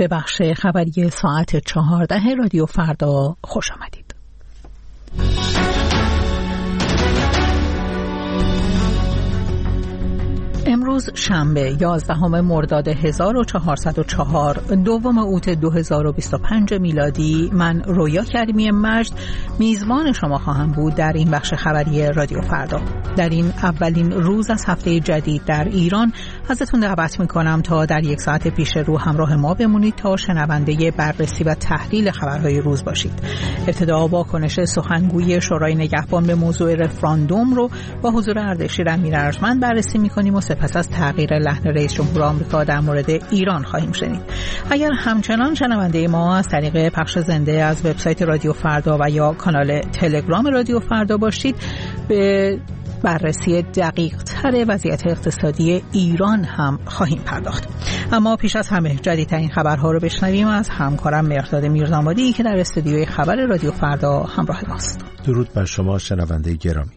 به بخش خبری ساعت 14 رادیو فردا خوش آمدید. امروز شنبه 11 مرداد 1404 دوم اوت 2025 میلادی، من رویا کریمی مجد میزبان شما خواهم بود در این بخش خبری رادیو فردا. در این اولین روز از هفته جدید در ایران ازتون دعوت میکنم تا در یک ساعت پیش رو همراه ما بمونید تا شنونده بررسی و تحلیل خبرهای روز باشید. ابتدا واکنش سخنگوی شورای نگهبان به موضوع رفراندوم رو با حضور اردشیر امیر ارجمند بررسی میکنیم و سپس از تغییر لحن رئیس جمهور آمریکا در مورد ایران خواهیم شنید. اگر همچنان شنونده ما از طریق پخش زنده از وبسایت رادیو فردا و یا کانال تلگرام رادیو فردا باشید، به بررسی دقیق تر وضعیت اقتصادی ایران هم خواهیم پرداخت. اما پیش از همه جدیدترین خبرها رو بشنویم از همکارم مهرداد میردامادی که در استودیوی خبر رادیو فردا همراه ماست. درود بر شما شنونده گرامی.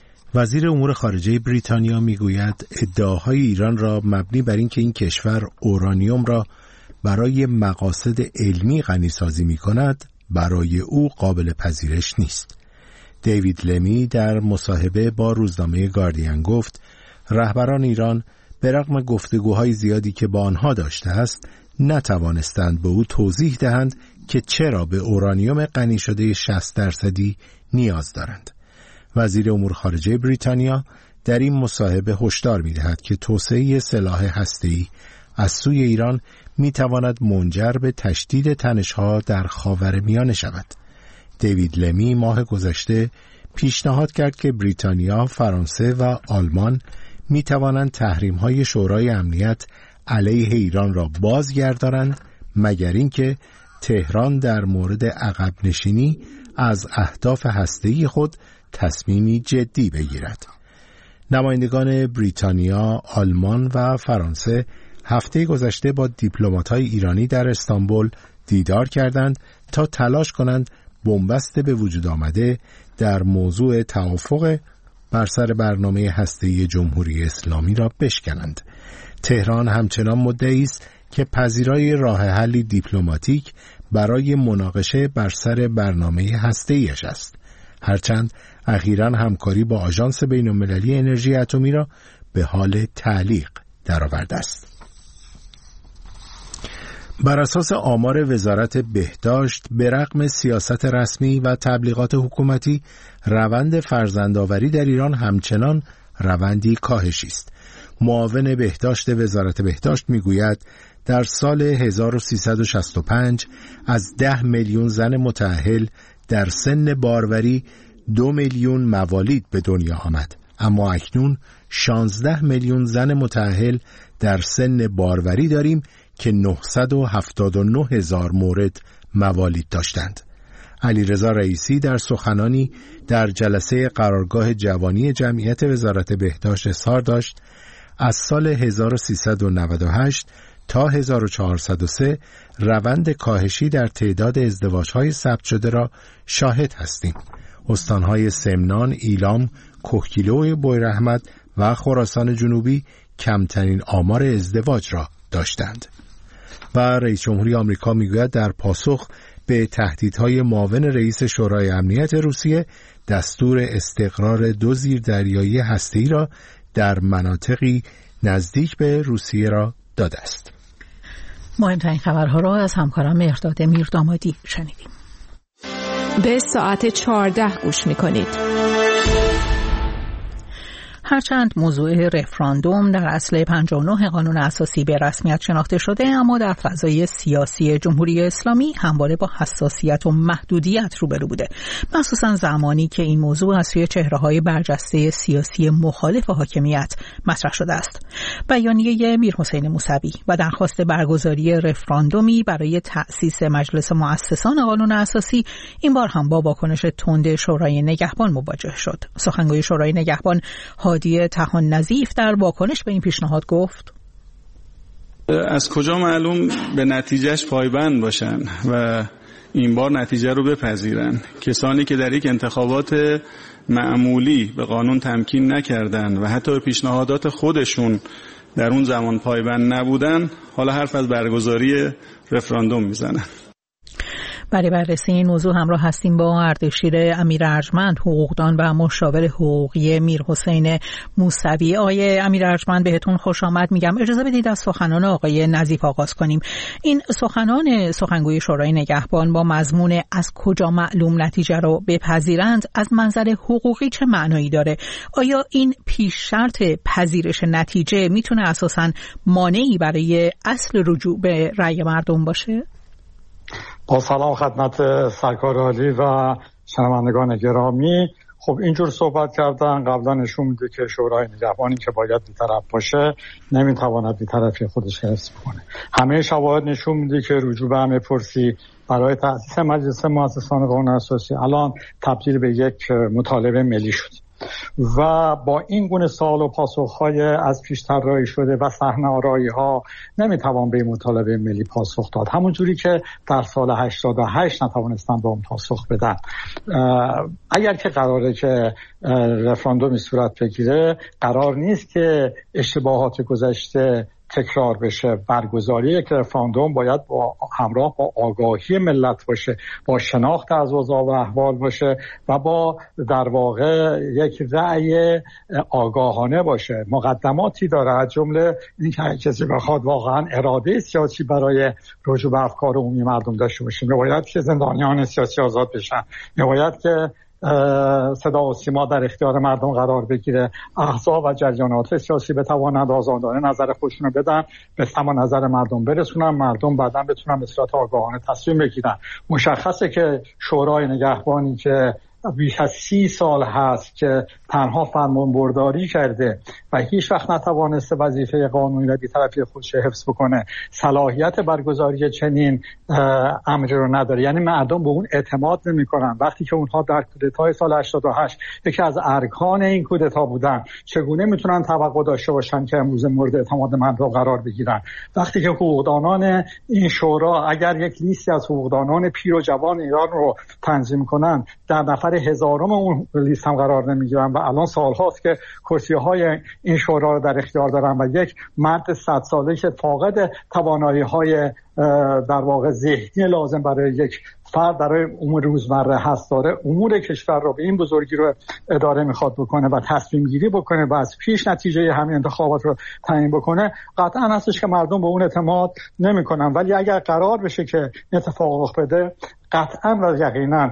وزیر امور خارجه بریتانیا میگوید ادعاهای ایران را مبنی بر اینکه این کشور اورانیوم را برای مقاصد علمی غنی‌سازی می‌کند برای او قابل پذیرش نیست. دیوید لمی در مصاحبه با روزنامه گاردین گفت رهبران ایران به رغم گفتگوهای زیادی که با آنها داشته است نتوانستند به او توضیح دهند که چرا به اورانیوم غنی شده 60% نیاز دارند. وزیر امور خارجه بریتانیا در این مصاحبه هشدار می‌دهد که توسعه سلاح هسته‌ای از سوی ایران می‌تواند منجر به تشدید تنش‌ها در خاورمیانه شود. دیوید لمی ماه گذشته پیشنهاد کرد که بریتانیا، فرانسه و آلمان می‌توانند تحریم‌های شورای امنیت علیه ایران را بازگردانند مگر اینکه تهران در مورد عقب نشینی از اهداف هسته‌ای خود تصمیمی جدی بگیرد. نمایندگان بریتانیا، آلمان و فرانسه هفته گذشته با دیپلمات‌های ایرانی در استانبول دیدار کردند تا تلاش کنند بنبست به وجود آمده در موضوع توافق بر سر برنامه هسته‌ای جمهوری اسلامی را بشکنند. تهران همچنان مدعی است که پذیرای راه حلی دیپلماتیک برای مناقشه بر سر برنامه هسته‌ایش است. هرچند اخیراً همکاری با آژانس بین‌المللی انرژی اتمی را به حال تعلیق درآورده است. بر اساس آمار وزارت بهداشت، به رغم سیاست رسمی و تبلیغات حکومتی، روند فرزندآوری در ایران همچنان روندی کاهشی است. معاون بهداشت وزارت بهداشت میگوید در سال 1365 از 10 میلیون زن متأهل در سن باروری 2 میلیون موالید به دنیا آمد، اما اکنون 16 میلیون زن متأهل در سن باروری داریم که 979 هزار مورد موالید داشتند. علیرضا رئیسی در سخنانی در جلسه قرارگاه جوانی جمعیت وزارت بهداشت اظهار داشت از سال 1398 تا 1403 روند کاهشی در تعداد ازدواج‌های ثبت شده را شاهد هستیم. استان‌های سمنان، ایلام، کهگیلو، بویراحمد و خراسان جنوبی کمترین آمار ازدواج را داشتند. و رئیس جمهوری آمریکا میگوید در پاسخ به تهدیدهای معاون رئیس شورای امنیت روسیه دستور استقرار 2 زیردریایی هسته‌ای را در مناطقی نزدیک به روسیه را داده است. مهمترین خبرها را از همکارم مهرداد میردامادی شنیدیم. به ساعت 14 گوش می‌کنید. هرچند موضوع رفراندوم در اصل 59 قانون اساسی به رسمیت شناخته شده، اما در فضای سیاسی جمهوری اسلامی همواره با حساسیت و محدودیت روبرو بوده، مخصوصا زمانی که این موضوع از سوی چهره‌های برجسته سیاسی مخالف حاکمیت مطرح شده است. بیانیه میرحسین موسوی و درخواست برگزاری رفراندومی برای تأسیس مجلس مؤسسان قانون اساسی این بار هم با واکنش تند شورای نگهبان مواجه شد. سخنگوی شورای نگهبان هادی طحان نظیف در واکنش به این پیشنهاد گفت: از کجا معلوم به نتیجهش پایبند باشن و این بار نتیجه رو بپذیرن؟ کسانی که در یک انتخابات معمولی به قانون تمکین نکردن و حتی به پیشنهادات خودشون در اون زمان پایبند نبودن حالا حرف از برگزاری رفراندوم میزنن. برای بررسی این موضوع همراه هستیم با اردشیر امیر ارجمند، حقوقدان و مشاور حقوقی میرحسین موسوی. آقای امیر ارجمند بهتون خوش آمد میگم. اجازه بدید از سخنان آقای نظیف آغاز کنیم. این سخنگوی شورای نگهبان با مضمون از کجا معلوم نتیجه رو بپذیرند از منظر حقوقی چه معنایی داره؟ آیا این پیش شرط پذیرش نتیجه میتونه اساساً مانعی برای اصل رجوع به رأی مردم باشه؟ با سلام خدمت سرکار عالی و شنوندگان گرامی. خب اینجور صحبت کردن قبلا نشون میده که شورای نگهبانی که باید بی‌طرف باشه نمیتواند بی‌طرفی خودش حفظ کنه. همه شواهد نشون میده که رجوع به همه پرسی برای تأسیس مجلس مؤسسان قانون اساسی الان تبدیل به یک مطالبه ملی شد و با این گونه سوال و پاسخ‌های از پیش طراحی شده و صحنه‌آرایی‌ها نمیتوان به مطالبه ملی پاسخ داد، همون جوری که در سال 88 نتوانستن به اون پاسخ بدن. اگر که قراره که رفراندومی صورت بگیره، قرار نیست که اشتباهات گذشته تکرار بشه. برگزاری یک رفراندوم باید همراه با آگاهی ملت باشه، با شناخت از اوضاع و احوال باشه و با در واقع یک رأی آگاهانه باشه. مقدماتی داره، از جمله این که کسی بخواد واقعا اراده سیاسی برای رجوع به افکار عمومی مردم داشته باشه، میباید که زندانیان سیاسی آزاد بشن، میباید که صدا و سیما در اختیار مردم قرار بگیره، احزاب و جریانات سیاسی بتوانند آزادانه نظر خودشون رو بدن، به سماع نظر مردم برسونن، مردم بعداً بتونن به صورت آگاهانه تصمیم بگیرن. مشخصه که شورای نگهبانی که بیش از 30 سال هست که تنها فرمانبرداری کرده و هیچ وقت نتوانسته وظیفه قانونی و بی‌طرفی خودش حفظ بکنه، صلاحیت برگزاری چنین امری رو نداره. یعنی مردم به اون اعتماد نمی‌کنن. وقتی که اونها در کودتای سال 88 یکی از ارکان این کودتا بودن، چگونه میتونن توقع داشته باشن که امروز مورد اعتماد مردم قرار بگیرن؟ وقتی که حقوقدانان این شورا اگر یک لیستی از حقوقدانان پیر و جوان ایران رو تنظیم کنن، در نفر هزارم اون لیست هم قرار نمیگیرن و الان سالهاست که کرسی‌های این شورا رو در اختیار دارن و یک مرد 100 ساله که فاقد توانایی‌های در واقع ذهنی لازم برای یک فرد برای امور روزمره هست، داره امور کشور رو به این بزرگی رو اداره میخواد بکنه و تصمیم گیری بکنه و از پیش نتیجه همین انتخابات رو تعیین بکنه، قطعا هستش که مردم به اون اعتماد نمیکنن. ولی اگر قرار بشه که اتفاق رخ بده، قطعا و یقینا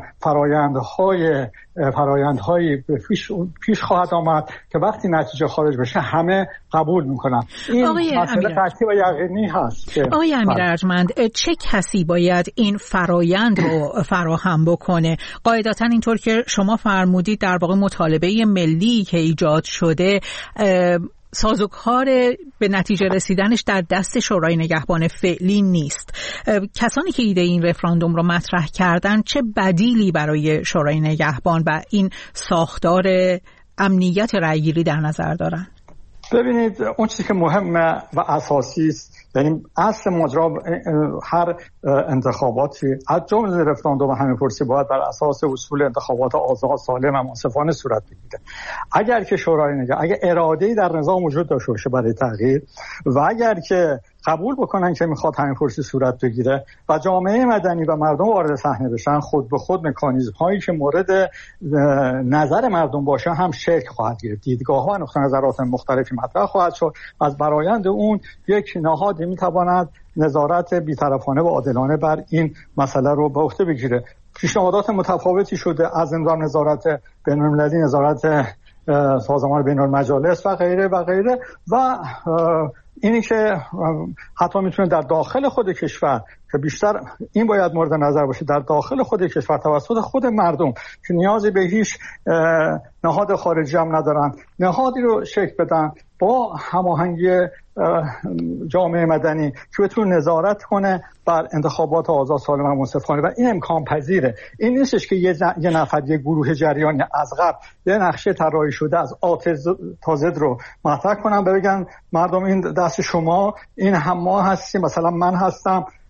فرایندهای پیش خواهد آمد که وقتی نتیجه خارج بشه همه قبول میکنن. این مسئله قطعی و یقینی هست که آقای امیر ارجمند، چه کسی باید این فرایند رو فراهم بکنه؟ قاعدتا اینطور که شما فرمودید در واقع مطالبه ملی که ایجاد شده سازوکار به نتیجه رسیدنش در دست شورای نگهبان فعلی نیست. کسانی که ایده این رفراندوم رو مطرح کردن چه بدیلی برای شورای نگهبان و این ساختار امنیت رأیگیری در نظر دارن؟ ببینید، اون چیزی که مهمه و اساسی است، یعنی اصل ماجرا هر انتخاباتی از جمله رفراندوم همه‌پرسی باید بر اساس اصول انتخابات آزاد، سالم و منصفانه صورت بگیره. اگر که شورای نگهبان اگر اراده‌ای در نظام وجود داشته باشه برای تغییر و اگر که قبول بکنن که میخواد همه‌پرسی صورت بگیره و جامعه مدنی و مردم وارد صحنه بشن، خود به خود مکانیزم هایی که مورد نظر مردم باشه هم شکل خواهد گرفت. دیدگاه ها و نقطه نظرات مختلفی مطرح خواهد شد. از برآیند اون یک نهاد میتواند نظارت بی‌طرفانه و عادلانه بر این مسئله رو به عهده بگیره. پیشنهادات متفاوتی شده، از نظام نظارت بین‌المللی، نظارت سازمان بین‌المجالس و غیره و غیره، و اینی که حتی میتونه در داخل خود کشور، که بیشتر این باید مورد نظر باشه، در داخل خود کشور توسط خود مردم که نیازی به هیچ نهاد خارجی هم ندارن، نهادی رو شکل بدن با هماهنگی جامعه مدنی که بتونه نظارت کنه بر انتخابات آزاد، سالم و منصفانه. و این امکان پذیره. این نیستش که یه نفر، یه گروه جریانی از قبل یه نقشه طراحی شده از آ تا زد رو مطرح کنن و بگن مردم این دست شما، این هم ما هستیم، مثلا من هستم،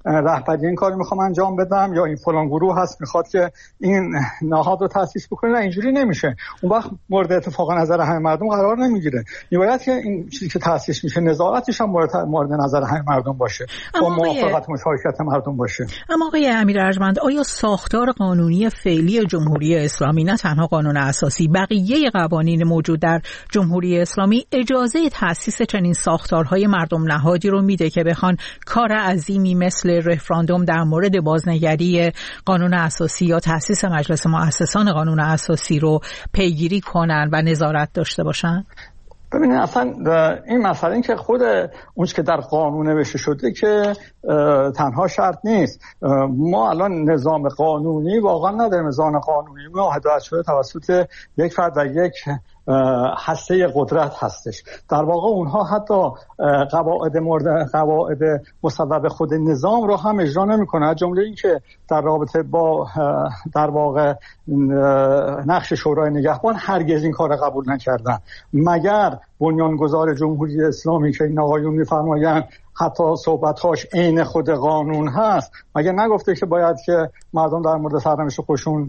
رهبری این کارو میخوام انجام بدم یا این فلان گروه هست میخواد که این نهاد رو تأسیس بکنه. نه، اینجوری نمیشه. اون وقت مورد اتفاق نظر همه مردم قرار نمیگیره. میباید که این چیزی که تأسیس میشه نظارتش هم مورد نظر همه مردم باشه، با موافقت مشارکت مردم باشه. اما آقای امیر ارجمند، آیا ساختار قانونی فعلی جمهوری اسلامی، نه تنها قانون اساسی، بقیه قوانین موجود در جمهوری اسلامی اجازه تأسیس چنین ساختارهای مردم نهادی رو میده که بخوان کار عظیمی مثل رفراندوم در مورد بازنگری قانون اساسی یا تأسیس مجلس مؤسسان قانون اساسی رو پیگیری کنن و نظارت داشته باشن؟ ببینید، اصلا این مسئله این که خود اون که در قانون نوشته شده که تنها شرط نیست. ما الان نظام قانونی واقعا نداریم. نظام قانونی ما هدایت شده توسط یک فرد و یک هسته قدرت هستش. در واقع اونها حتی قواعد مصوب خود نظام رو هم اجرا نمی‌کنه، از جمله این که در رابطه با در واقع نقش شورای نگهبان هرگز این کار قبول نکردن، مگر بنیانگذار جمهوری اسلامی که این آقایون می‌فرمایند حتی صحبت‌هاش عین خود قانون هست، مگه نگفته که باید که مردم در مورد سرنوشت خودشون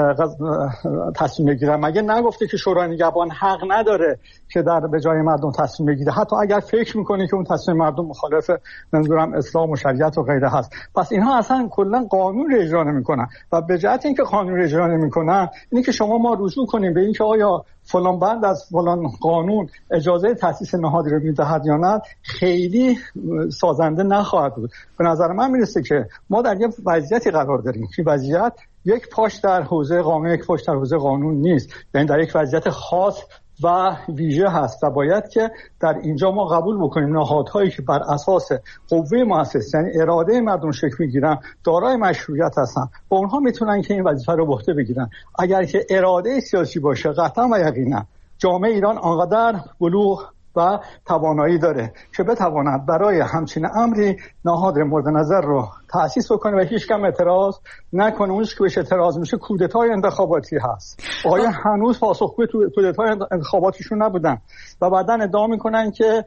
تصمیم بگیرن؟ مگه نگفته که شورای نگهبان حق نداره که به جای مردم تصمیم بگیره، حتی اگر فکر میکنه که اون تصمیم مردم مخالف منظورم اسلام و شریعت و غیره هست؟ پس اینها اصلا کلا قانون رو اجرا نمیکنن و به جهت اینکه قانون رو اجرا نمیکنن، اینی که شما ما رجوع کنیم به اینکه آیا فلان بند از فلان قانون اجازه تأسیس نهادی رو میدهد یا نه، خیلی سازنده نخواهد بود. به نظر من میرسه که ما در یه وضعیتی قرار داریم که وضعیت یک پاش در حوزه قانون، یک پاش در حوزه قانون نیست، یعنی در یک وضعیت خاص و ویژه هست و باید که در اینجا ما قبول بکنیم نهادهایی که بر اساس قوه مؤسس، یعنی اراده مردم شکل میگیرن، دارای مشروعیت هستن و اونها میتونن که این وظیفه رو به عهده بگیرن. اگر که اراده سیاسی باشه، قطعا و یقینا جامعه ایران آنقدر بلوغ و توانایی داره که بتواند برای همچین امری نهاد مورد نظر رو تأسیس بکنه و هیچ کم اعتراض نکنه. اونش که بهش اعتراض میشه کودتای انتخاباتی هست. آیا هنوز پاسخگوی کودتای انتخاباتیشون نبودن و بعداً ادعا میکنن که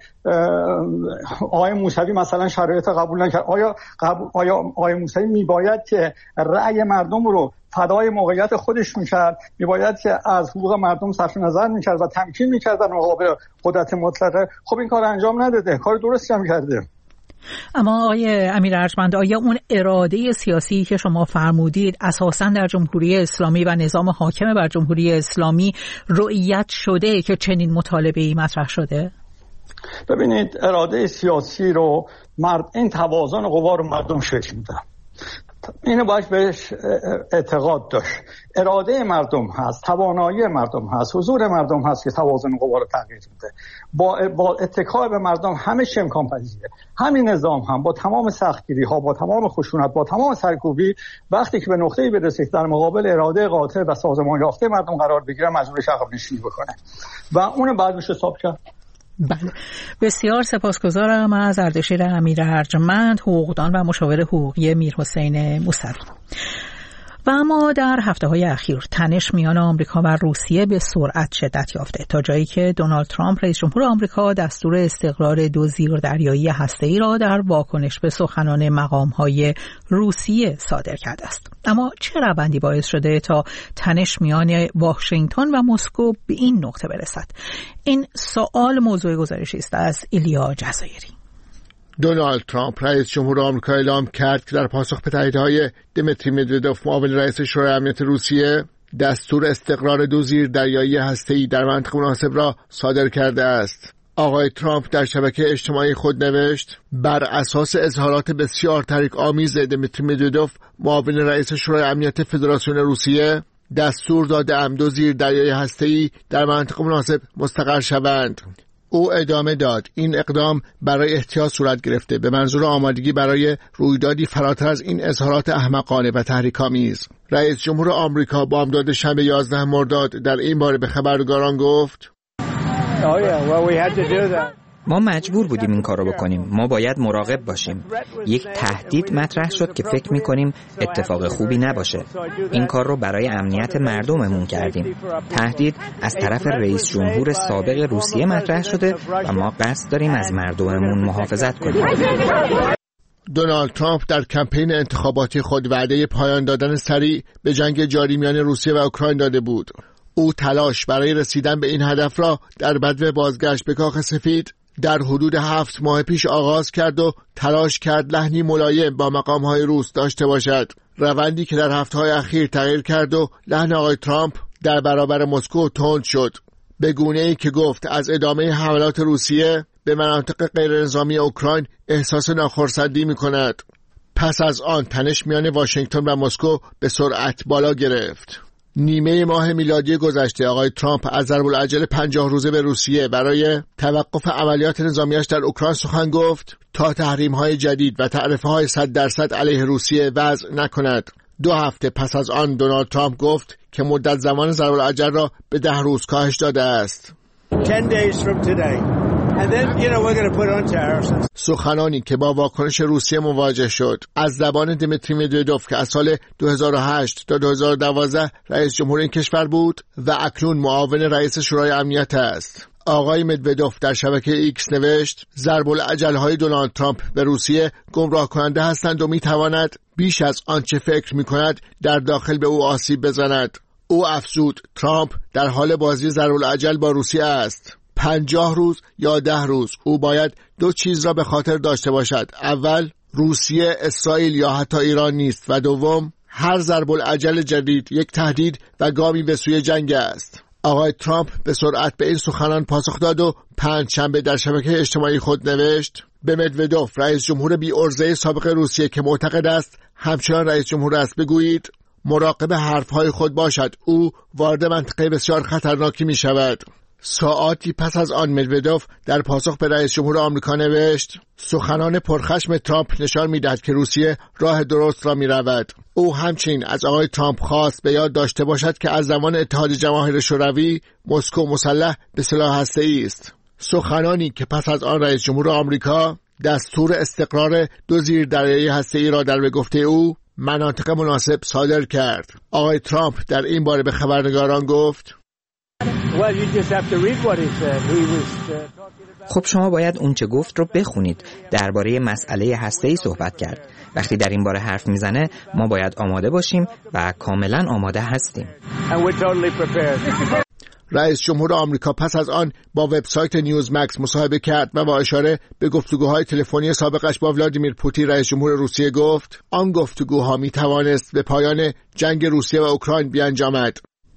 آقای موسوی مثلا شرایط قبول نکرد. آیا آقای موسوی میباید که رأی مردم رو فدای موقعیت خودش میکرد، میباید که از حقوق مردم صرف نظر میکرد و تمکین میکرد در مقابل قدرت مطلقه؟ خب این کار انجام نداده، کار درستی هم کرده. اما آقای امیر ارجمند، آیا اون اراده سیاسی که شما فرمودید اساساً در جمهوری اسلامی و نظام حاکم بر جمهوری اسلامی رعایت شده که چنین مطالبه‌ای مطرح شده؟ ببینید، اراده سیاسی رو این توازن قوا رو مردم شکل میدن. اینو باید بهش اعتقاد داشت. اراده مردم هست، توانایی مردم هست، حضور مردم هست که توازن قوا رو تغییر میده. با اتکای به مردم همه چی امکان پذیره. همین نظام هم با تمام سختگیری ها، با تمام خشونت، با تمام سرکوبی، وقتی که به نقطه‌ای برسه در مقابل اراده قاطع و سازمان یافته مردم قرار بگیره، مجبور عقب نشینی بکنه و اون بعد میشه حساب کرد. بله، بسیار سپاسگزارم از اردشیر امیر ارجمند، حقوقدان و مشاور حقوقی میرحسین موسوی. و اما در هفته‌های اخیر تنش میان آمریکا و روسیه به سرعت شدت یافته تا جایی که دونالد ترامپ رئیس جمهور آمریکا دستور استقرار 2 زیردریایی هسته‌ای را در واکنش به سخنان مقام‌های روسیه صادر کرده است. اما چه روندی باعث شده تا تنش میان واشنگتن و مسکو به این نقطه برسد؟ این سوال موضوع گزارشی است از ایلیا جزایری. دونالد ترامپ رئیس جمهور آمریکا اعلام کرد که در پاسخ به تهدیدهای دمیتری مدودوف معاون رئیس شورای امنیت روسیه دستور استقرار 2 زیردریایی هسته‌ای در منطقه مناسب را صادر کرده است. آقای ترامپ در شبکه اجتماعی خود نوشت: بر اساس اظهارات بسیار تحریک‌آمیز دمیتری مدودوف معاون رئیس شورای امنیت فدراسیون روسیه دستور داده‌ام 2 زیردریایی هسته‌ای در منطقه مناسب مستقر شوند. او ادامه داد: این اقدام برای احتیاط صورت گرفته به منظور آمادگی برای رویدادی فراتر از این اظهارات احمقانه و تحریک‌آمیز. رئیس جمهور آمریکا بامداد شنبه 11 مرداد در این باره به خبرنگاران گفت: ما مجبور بودیم این کارو بکنیم. ما باید مراقب باشیم. یک تهدید مطرح شد که فکر می‌کنیم اتفاق خوبی نباشه. این کار رو برای امنیت مردممون کردیم. تهدید از طرف رئیس جمهور سابق روسیه مطرح شده و ما قصد داریم از مردممون محافظت کنیم. دونالد ترامپ در کمپین انتخاباتی خود وعده پایان دادن سریع به جنگ جاری میان روسیه و اوکراین داده بود. او تلاش برای رسیدن به این هدف را در بدو بازگشت به کاخ سفید در حدود 7 ماه پیش آغاز کرد و تلاش کرد لحنی ملایم با مقام‌های روس داشته باشد، روندی که در هفته‌های اخیر تغییر کرد و لحن آقای ترامپ در برابر مسکو تند شد، به گونه‌ای که گفت از ادامه حملات روسیه به مناطق غیرنظامی اوکراین احساس ناخرسندی می‌کند. پس از آن تنش میان واشنگتن و مسکو به سرعت بالا گرفت. نیمه ماه میلادی گذشته آقای ترامپ از ضرب‌العجل 50 روزه به روسیه برای توقف عملیات نظامیش در اوکراین سخن گفت تا تحریم‌های جدید و تعرفه‌های 100% علیه روسیه وضع نکند. 2 هفته پس از آن دونالد ترامپ گفت که مدت زمان ضرب‌العجل را به 10 روز کاهش داده است. 10 days from today. And then, we're going to put on tariffs. سخنانی که با واکنش روسیه مواجه شد از زبان دمیتری مدودوف که از سال 2008 تا 2012 رئیس جمهور این کشور بود و اکنون معاون رئیس شورای امنیت است. آقای مدودوف در شبکه ایکس نوشت ضرب‌العجل‌های دونالد ترامپ به روسیه گمراه کننده هستند و میتواند بیش از آنچه فکر میکند در داخل به او آسیب بزند. او افزود ترامپ در حال بازی ضرب‌العجل با روسیه است. 50 روز یا 10 روز او باید 2 چیز را به خاطر داشته باشد. اول، روسیه، اسرائیل یا حتی ایران نیست و دوم، هر ضرب‌العجل جدید یک تهدید و گامی به سوی جنگ است. آقای ترامپ به سرعت به این سخنان پاسخ داد و پنجشنبه در شبکه اجتماعی خود نوشت به مدودوف رئیس جمهور بی عرضه سابق روسیه که معتقد است همچنان رئیس جمهور است بگویید مراقب حرفهای خود باشد، او وارد منطقه بسیار خطرناکی می شود. ساعاتی پس از آن مدودوف در پاسخ به رئیس جمهور آمریکا نوشت سخنان پرخشم ترامپ نشان می‌دهد که روسیه راه درست را می‌رود. او همچنین از آقای ترامپ خواست به یاد داشته باشد که از زمان اتحاد جماهیر شوروی مسکو مسلح به سلاح هسته‌ای است. سخنانی که پس از آن رئیس جمهور آمریکا دستور استقرار 2 زیردریایی هسته‌ای را در به گفته او مناطق مناسب صادر کرد. آقای ترامپ در این باره به خبرنگاران گفت خب شما باید اون چه گفت رو بخونید. درباره مسئله هسته‌ای صحبت کرد. وقتی در این باره حرف میزنه ما باید آماده باشیم و کاملا آماده هستیم. رئیس جمهور آمریکا پس از آن با وبسایت نیوزمکس مصاحبه کرد و با اشاره به گفتگوهای تلفنی سابقش با ولادیمیر پوتین رئیس جمهور روسیه گفت آن گفتگوها می توانست به پایان جنگ روسیه و اوکراین بیانجامد.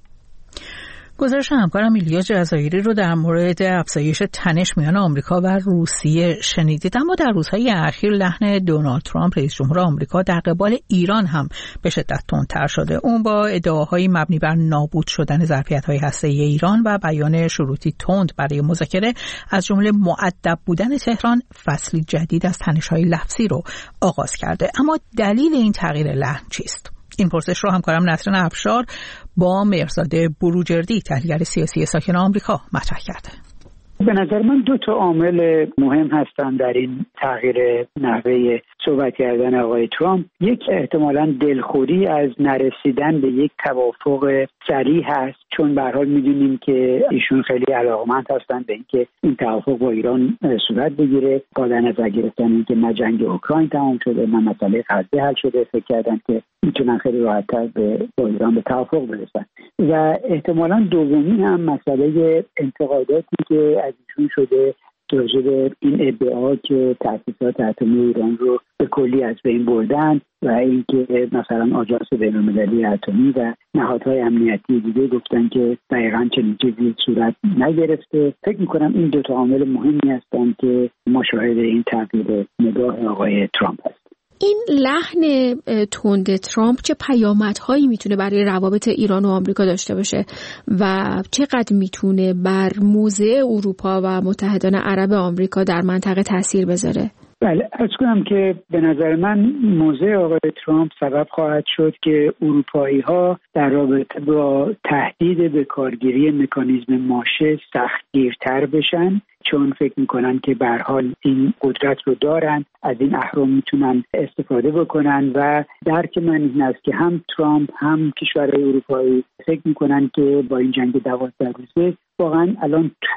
گزارش همکارم ایلیا جزایری رو در مورد افزایش تنش میان آمریکا و روسیه شنیدید. اما در روزهای اخیر لحن دونالد ترامپ رئیس جمهور آمریکا در قبال ایران هم به شدت تندتر شده. اون با ادعاهای مبنی بر نابود شدن ظرفیت‌های هسته‌ای ایران و بیان شروطی تند برای مذاکره از جمله مؤدب بودن تهران فصلی جدید از تنش‌های لفظی رو آغاز کرده. اما دلیل این تغییر لحن چیست؟ این پرسش رو همکارم نسرین افشار با مهرزاده بروجردی تحلیلگر سیاسی ساکن آمریکا مطرح کرده. به نظر من 2 عامل مهم هستند در این تغییر نحوه صحبت کردن آقای ترامپ. یک احتمالاً دلخوری از نرسیدن به یک توافق سریع هست، چون به هر حال می‌دونیم که ایشون خیلی علاقمند هستند به اینکه این توافق با ایران صورت بگیره. قاعدتاً نظر گرفتن اینکه نه جنگ اوکراین تمام شده نه مسئله غزه حل شده، فکر کردن که میتونن خیلی راحت‌تر با ایران به توافق برسن. و احتمالاً دومی هم مسئله انتقاداتی که از ایشون شده راجع به این ادعا که تأسیسات اتمی ایران رو به کلی از بین بردن و اینکه مثلا آژانس بین‌المللی اتمی و نهادهای امنیتی دیگه گفتن که دقیقاً چنین چیزی صورت نگرفته. فکر می‌کنم این 2 عامل مهمی هستند که ما شاهد این تغییر نگاه آقای ترامپ هستیم. این لحن تند ترامپ چه پیامدهایی میتونه برای روابط ایران و آمریکا داشته باشه و چقدر میتونه بر موضع اروپا و متحدان عرب آمریکا در منطقه تاثیر بذاره؟ بله، عرض کنم که به نظر من موضع آقای ترامپ سبب خواهد شد که اروپایی‌ها در رابطه با تهدید به کارگیری مکانیزم ماشه سختگیرتر بشن، چون فکر میکنن که به هر حال این قدرت رو دارن، از این اهرم میتونن استفاده بکنن و درک من این است که هم ترامپ هم کشورهای اروپایی فکر میکنن که با این جنگ 12 روزه واقعا الان توپ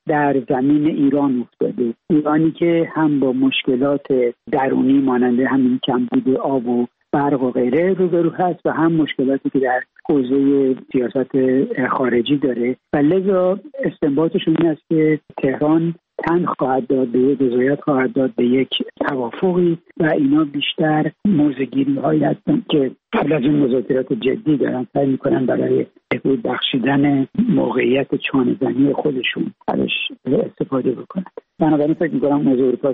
در زمین ایران افتاده. ایرانی که هم با مشکلات درونی مانند همین کمبود آب و برق و غیره روبرو هست و هم مشکلاتی که در حوزه سیاست خارجی داره و لذا استنباطشون این است که تهران تن خواهد داد به یک رضایت خواهد داد به یک توافقی و اینا بیشتر موضع‌گیری هایی هستن که قبل از این مذاکرات جدی دارن سعی میکنن برای بهبود بخشیدن موقعیت چانه‌زنی خودشون ازش استفاده بکنن. بنابراین فکر میکنم موضوع اروپا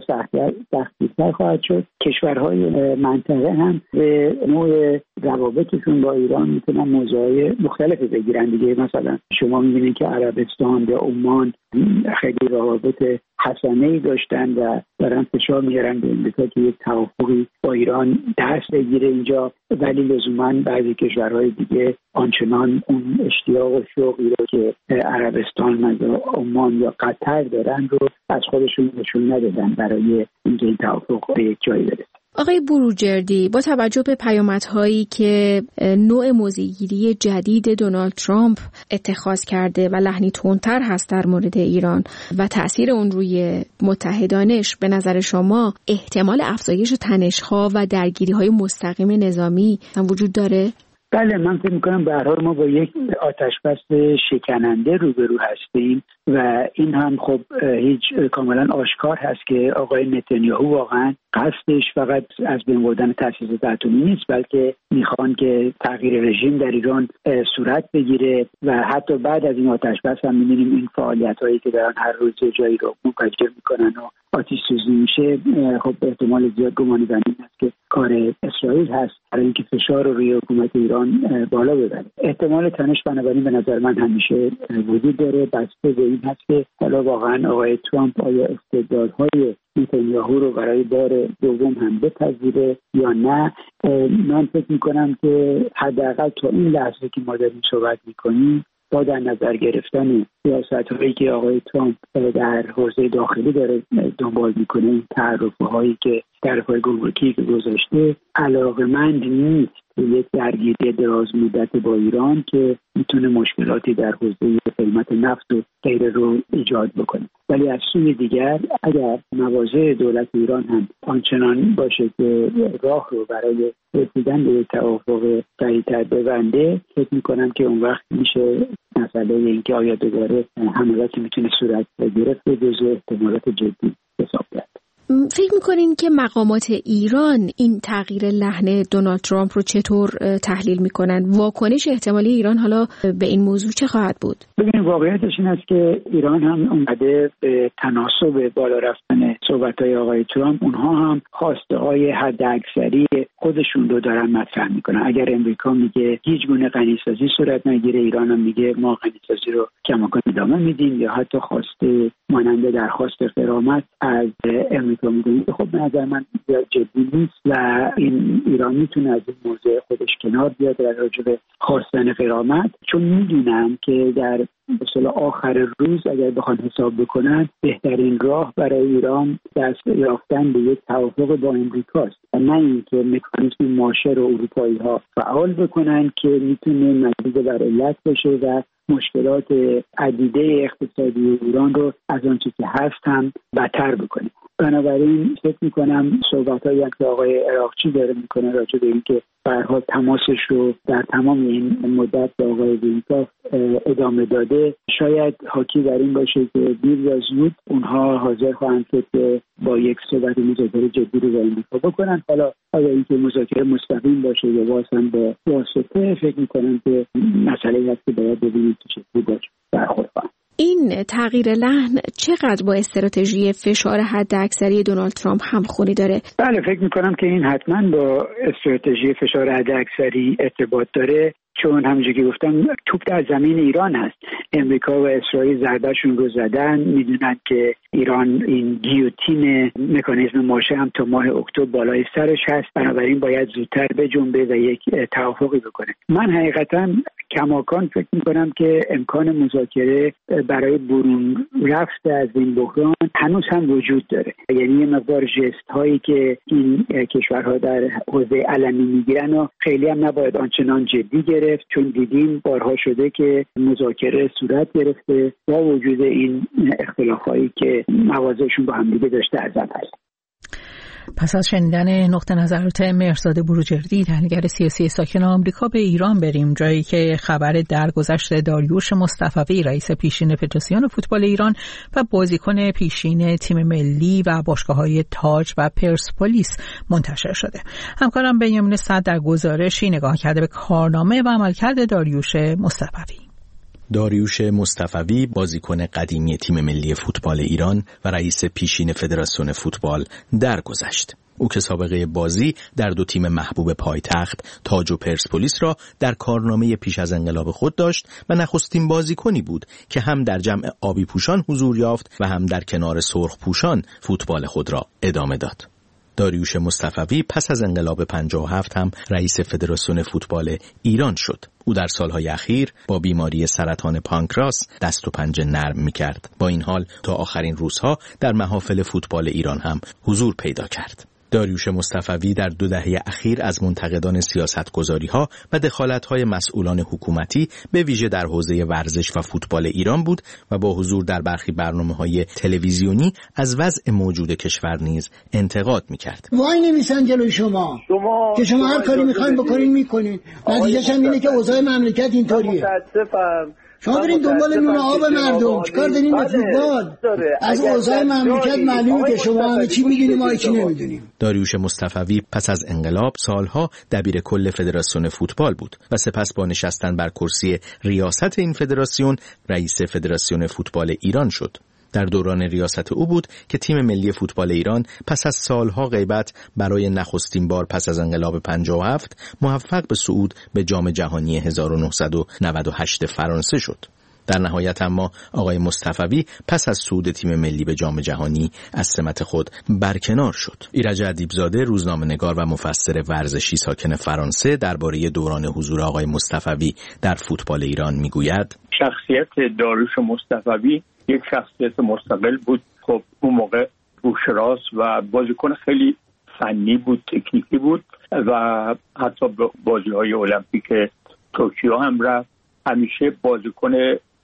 سخت‌تر خواهد شد. کشورهای منطقه هم به نوع روابطشون با ایران میتونن موضوعهای مختلفی بگیرن دیگه. مثلا شما میبینید که عربستان یا عمان خیلی روابط حسنه‌ای داشتن و دارن فشار میارن به امریکا که یک توافقی با ایران دست بگیره اینجا، ولی لزوما بعضی کشورهای دیگه آنچنان اون اشتیاق و شوقی رو که عربستان یا عمان یا قطر دارن رو از خودشون نشون ندادن برای اینکه این توافق به یک جایی برسه. آقای بروجردی، با توجه به پیامدهایی که نوع موضع‌گیری جدید دونالد ترامپ اتخاذ کرده و لحنی تندتر هست در مورد ایران و تأثیر اون روی متحدانش، به نظر شما احتمال افزایش تنش‌ها و درگیری‌های مستقیم نظامی هم وجود داره؟ بله، من فکر می‌کنم به هر حال ما با یک آتش‌بس شکننده روبرو هستیم و این هم خب هیچ کاملا آشکار هست که آقای نتانیاهو واقعا قصدش فقط از بین بردن تأسیسات اتمی نیست، بلکه میخوان که تغییر رژیم در ایران صورت بگیره و حتی بعد از این آتش‌بس هم می‌بینیم این فعالیت‌هایی که دارن هر روز جایی رو منفجر می‌کنن و آتش سوزی میشه. خب به احتمال زیاد گمانی بر این است که کار اسرائیل هست برای اینکه فشار رو روی حکومت ایران بالا ببره. احتمال تنش بنابراین به نظر من همیشه وجود داره. بسته به این هست که حالا واقعا آقای ترامپ آیا استعدادهای نتانیاهو رو برای بار دوم هم بپذیره یا نه. من فکر میکنم که حداقل تا این لحظه که ما داریم صحبت میکنیم با در نظر گرفتن سیاست‌هایی که آقای ترامپ در حوزه داخلی داره دنبال میکنه، این تعرفه‌هایی که تعرفه‌های گمرکی که گذاشته، علاقه‌مند نیست به یک درگیری دراز مدت با ایران که میتونه مشکلاتی در حوزه قیمت نفت و غیره رو ایجاد بکنه. ولی از سوی دیگر اگر مواضع دولت ایران هم آنچنان باشه که راه رو برای رسیدن به توافق سریع‌تر ببنده، فکر میکنم که اون وقت میشه مسئله اینکه آیا دوباره حملاتی میتونه صورت بگیره به جزو احتمالات جدی حساب کرد. فکر میکنین که مقامات ایران این تغییر لحن دونالد ترامپ رو چطور تحلیل میکنن؟ واکنش احتمالی ایران حالا به این موضوع چه خواهد بود؟ ببینید، واقعیتش این است که ایران هم اومده به تناسب بالا رفتن صحبت‌های آقای ترامپ، اونها هم خواسته‌های حداکثری خودشون رو دارن مطرح میکنن. اگر امریکا میگه هیچ گونه غنیسازی صورت نگیره، ایران هم میگه ما غنیسازی رو کماکان ادامه میدیم، یا حتی خواسته مانند درخواست غرامت از امریکا میدونید. خب به نظر من زیاد جدی نیست و این ایران میتونه از این موضوع خودش کنار بیاد در راجع به خواستن غرامت، چون میدونم که در مثلا آخر روز اگر بخوان حساب بکنن بهترین راه برای ایران دست یافتن به یک توافق با امریکاست و نه اینکه مکانیزم ماشه رو اروپایی ها فعال بکنن که میتونه مجبور بر علت باشه و مشکلات عدیده اقتصادی ایران رو از آنچه که هست هم بدتر بکنه. بنابراین فکر میکنم صحبت‌هایی که آقای عراقچی داره میکنه راجع به اینکه به هر حال تماسش رو در تمام این مدت با آقای وینکاف ادامه داده، شاید حاکی بر این باشه که دیر یا زود اونها حاضر خواهند شد که با یک صحبت مذاکره جدی رو با امریکا بکنن. حالا آیا اینکه مذاکره مستقیم باشه یا واسه با واسطه، فکر میکنم که مسئله هست که باید ببینیم که چطوری باشه برخورد کنن. این تغییر لحن چقدر با استراتژی فشار حداکثری دونالد ترامپ همخوانی داره؟ بله، فکر میکنم که این حتما با استراتژی فشار حداکثری ارتباط داره، چون همونجوری که گفتم توپ در زمین ایران هست. امریکا و اسرائیل ضربهشون رو زدن، میدونن که ایران این گیوتین مکانیزم ماشه هم تا ماه اکتبر بالای سرش هست، بنابراین باید زودتر بجنبه و یک توافقی بکنه. من حقیقتا کماکان فکر میکنم که امکان مذاکره برای برون رفت از این بحران هنوز هم وجود داره. یعنی یه مقدار ژست هایی که این کشورها در حوزه علمی میگیرن و خیلی هم نباید آنچنان جدی گرفت، چون دیدیم بارها شده که مذاکره صورت گرفته با وجود این اختلافایی که موازهشون با هم دیگه داشته از اول. پس از شنیدن نقطه نظرات مهرزاد بروجردی، تحلیلگر سیاسی ساکن آمریکا، به ایران بریم، جایی که خبر درگذشت داریوش مصطفوی رئیس پیشین فدراسیون فوتبال ایران و بازیکن پیشین تیم ملی و باشگاه‌های تاج و پرسپولیس منتشر شده. همکارم بنیامین صدر در گزارشی نگاه کرده به کارنامه و عملکرد داریوش مصطفوی. داریوش مصطفوی بازیکن قدیمی تیم ملی فوتبال ایران و رئیس پیشین فدراسیون فوتبال درگذشت. او که سابقه بازی در دو تیم محبوب پایتخت تاج و پرسپولیس را در کارنامه پیش از انقلاب خود داشت و نخستین بازیکنی بود که هم در جمع آبی پوشان حضور یافت و هم در کنار سرخ پوشان فوتبال خود را ادامه داد. داریوش مصطفوی پس از انقلاب 57 هم رئیس فدراسیون فوتبال ایران شد. او در سالهای اخیر با بیماری سرطان پانکراس دست و پنجه نرم می‌کرد. با این حال تا آخرین روزها در محافل فوتبال ایران هم حضور پیدا کرد. داریوش مصطفوی در 2 دهه اخیر از منتقدان سیاستگذاری‌ها و دخالت‌های مسئولان حکومتی به ویژه در حوزه ورزش و فوتبال ایران بود و با حضور در برخی برنامه‌های تلویزیونی از وضع موجود کشور نیز انتقاد می‌کرد. وای نمیسن جلوی شما که شما هر کاری می‌خواید بکنین می‌کنین. نتیجه‌اش هم اینه که اوضاع مملکت اینطوریه. شما برین دنبال نون آب مردم، چیکار دارین به فوتبال؟ از اوضاع مملکت معلومه که شما همه چی می‌دونید، ما هیچی نمی‌دونیم. داریوش مصطفوی پس از انقلاب سالها دبیر کل فدراسیون فوتبال بود و سپس با نشستن بر کرسی ریاست این فدراسیون رئیس فدراسیون فوتبال ایران شد. در دوران ریاست او بود که تیم ملی فوتبال ایران پس از سالها غیبت برای نخستین بار پس از انقلاب 57 موفق به صعود به جام جهانی 1998 فرانسه شد. در نهایت اما آقای مصطفوی پس از صعود تیم ملی به جام جهانی از سمت خود برکنار شد. ایرج ادیبزاده، روزنامه‌نگار و مفسر ورزشی ساکن فرانسه، درباره دوران حضور آقای مصطفوی در فوتبال ایران میگوید: شخصیت داریوش مصطفوی یک شخصیت مستقل بود. خب اون موقع روشراس و بازیکن خیلی فنی بود، تکنیکی بود و حتی بازی‌های المپیک توکیو هم رفت. همیشه بازیکن